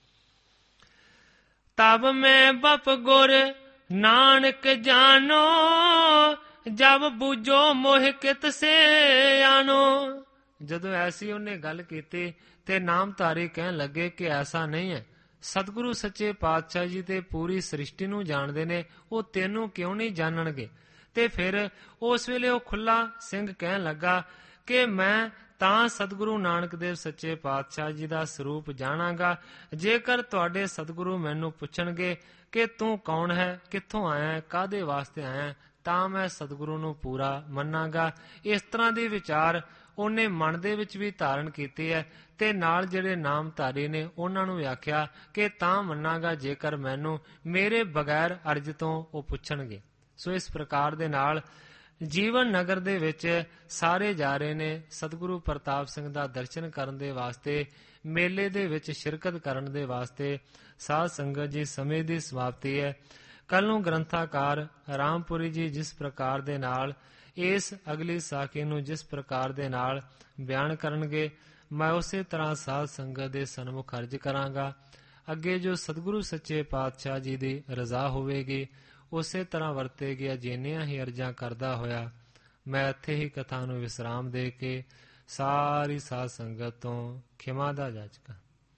ਤਬ ਮੈਂ ਬਪ ਗੁਰ ਨਾਨਕ ਜਾਨੋ, ਜਬ ਬੂਝੋ ਮੋਹ ਕਿਤ ਸੇ ਆਨੋ। ਜਦੋਂ ਐਸੀ ਉਹਨੇ ਗੱਲ ਕੀਤੀ ਤੇ ਨਾਮਧਾਰੀ ਕਹਿਣ ਲੱਗੇ ਕਿ ਐਸਾ ਨਹੀਂ ਹੈ, ਸਤਿਗੁਰੂ ਸੱਚੇ ਪਾਤਸ਼ਾਹ ਜੀ ਤੇ ਪੂਰੀ ਸ੍ਰਿਸ਼ਟੀ ਨੂੰ ਜਾਣਦੇ ਨੇ, ਉਹ ਤੈਨੂੰ ਕਿਉਂ ਨਹੀਂ ਜਾਣਨਗੇ? ਤੇ ਫਿਰ ਉਸ ਵੇਲੇ ਉਹ ਖੁੱਲਾ ਸਿੰਘ ਕਹਿਣ ਲੱਗਾ ਕਿ ਮੈਂ ਤਾਂ ਸਤਿਗੁਰੂ ਨਾਨਕ ਦੇਵ ਸੱਚੇ ਪਾਤਸ਼ਾਹ ਜੀ ਦਾ ਸਰੂਪ ਜਾਣਾਂਗਾ, ਜੇਕਰ ਤੁਹਾਡੇ ਸਤਿਗੁਰੂ ਮੈਨੂੰ ਪੁੱਛਣਗੇ ਕਿ ਤੂੰ ਕੌਣ ਹੈ, ਕਿੱਥੋਂ ਆਇਆ, ਕਾਹਦੇ ਵਾਸਤੇ ਆਇਆ, ਤਾਂ ਮੈਂ ਸਤਿਗੁਰੂ ਨੂੰ ਪੂਰਾ ਮੰਨਾਂਗਾ। ਇਸ ਤਰ੍ਹਾਂ ਦੇ ਵਿਚਾਰ ਉਹਨੇ ਮਨ ਦੇ ਵਿੱਚ ਵੀ ਧਾਰਨ ਕੀਤੇ ਹੈ, ਤੇ ਨਾਲ ਜਿਹੜੇ ਨਾਮਧਾਰੀ ਨੇ ਉਹਨਾਂ ਨੂੰ ਵੀ ਆਖਿਆ ਕਿ ਤਾਂ ਮੰਨਾਂਗਾ ਜੇਕਰ ਮੈਨੂੰ ਮੇਰੇ ਬਗੈਰ ਅਰਜ਼ ਤੋਂ ਉਹ ਪੁੱਛਣਗੇ। ਸੋ ਇਸ ਪ੍ਰਕਾਰ ਦੇ ਨਾਲ ਜੀਵਨ ਨਗਰ ਦੇ ਵਿੱਚ ਸਾਰੇ ਜਾ ਰਹੇ ਨੇ ਸਤਿਗੁਰੂ ਪ੍ਰਤਾਪ ਸਿੰਘ ਦਾ ਦਰਸ਼ਨ ਕਰਨ ਦੇ ਵਾਸਤੇ, ਮੇਲੇ ਦੇ ਵਿੱਚ ਸ਼ਿਰਕਤ ਕਰਨ ਦੇ ਵਾਸਤੇ। ਸਾਧ ਸੰਗਤ ਜੀ, ਸਮੇਂ ਦੀ ਸਮਾਪਤੀ ਹੈ। ਕੱਲ ਨੂੰ ਗ੍ਰੰਥਾਕਾਰ ਰਾਮਪੁਰੀ ਜੀ ਜਿਸ ਪ੍ਰਕਾਰ ਦੇ ਨਾਲ ਇਸ ਅਗਲੀ ਸਾਖੀ ਨੂੰ ਜਿਸ ਪ੍ਰਕਾਰ ਦੇ ਨਾਲ ਬਿਆਨ ਕਰਨਗੇ, ਮੈਂ ਉਸੇ ਤਰ੍ਹਾਂ ਸਾਧ ਸੰਗਤ ਦੇ ਸਨਮੁਖ ਅਰਜ਼ ਕਰਾਂਗਾ। ਅੱਗੇ ਜੋ ਸਤਿਗੁਰੂ ਸੱਚੇ ਪਾਤਸ਼ਾਹ ਜੀ ਦੀ ਰਜ਼ਾ ਹੋਵੇਗੀ ਉਸੇ ਤਰ੍ਹਾਂ ਵਰਤੇਗੀ। ਜਿੰਨੀਆਂ ਹੀ ਅਰਜ਼ਾਂ ਕਰਦਾ ਹੋਇਆ ਮੈਂ ਇੱਥੇ ਹੀ ਕਥਾ ਨੂੰ ਵਿਸਰਾਮ ਦੇ ਕੇ ਸਾਰੀ ਸਾਧ ਸੰਗਤ ਤੋਂ ਖਿਮਾ ਦਾ ਜਾਚਕਾਂ।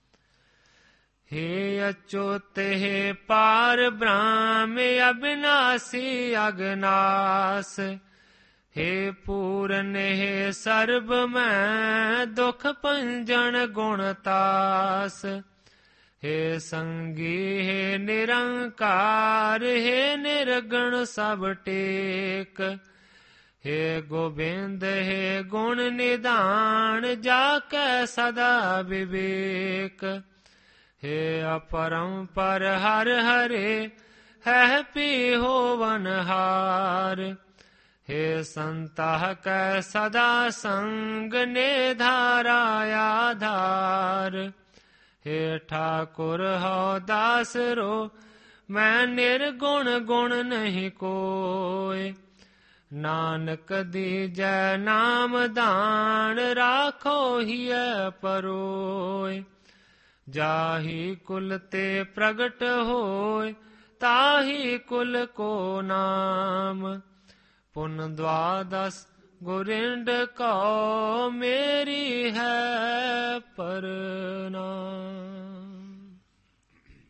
हे अच्युत हे पार ब्रह्म अविनाशी अगनास, हे पूरन हे सर्ब मैं दुख पंजन गुणतास, हे संगी हे निरंकार, हे निर्गुण सब टेक, हे गोबिंद हे गुण निधान, जाकै सदा विवेक, हे अपरंपर हर हरे है पी होवनहार, हे संतः कै सदा संग ने धारा आधार, हे ठाकुर हो दास रो मैं निर्गुण गुण नहीं कोय, नानक दीजै नाम दान राखो हिय परोय, जाहि कुल ते प्रगट होय ताहि कुल को नाम, पुन द्वादश गुरिंड कौ मेरी है परनाम।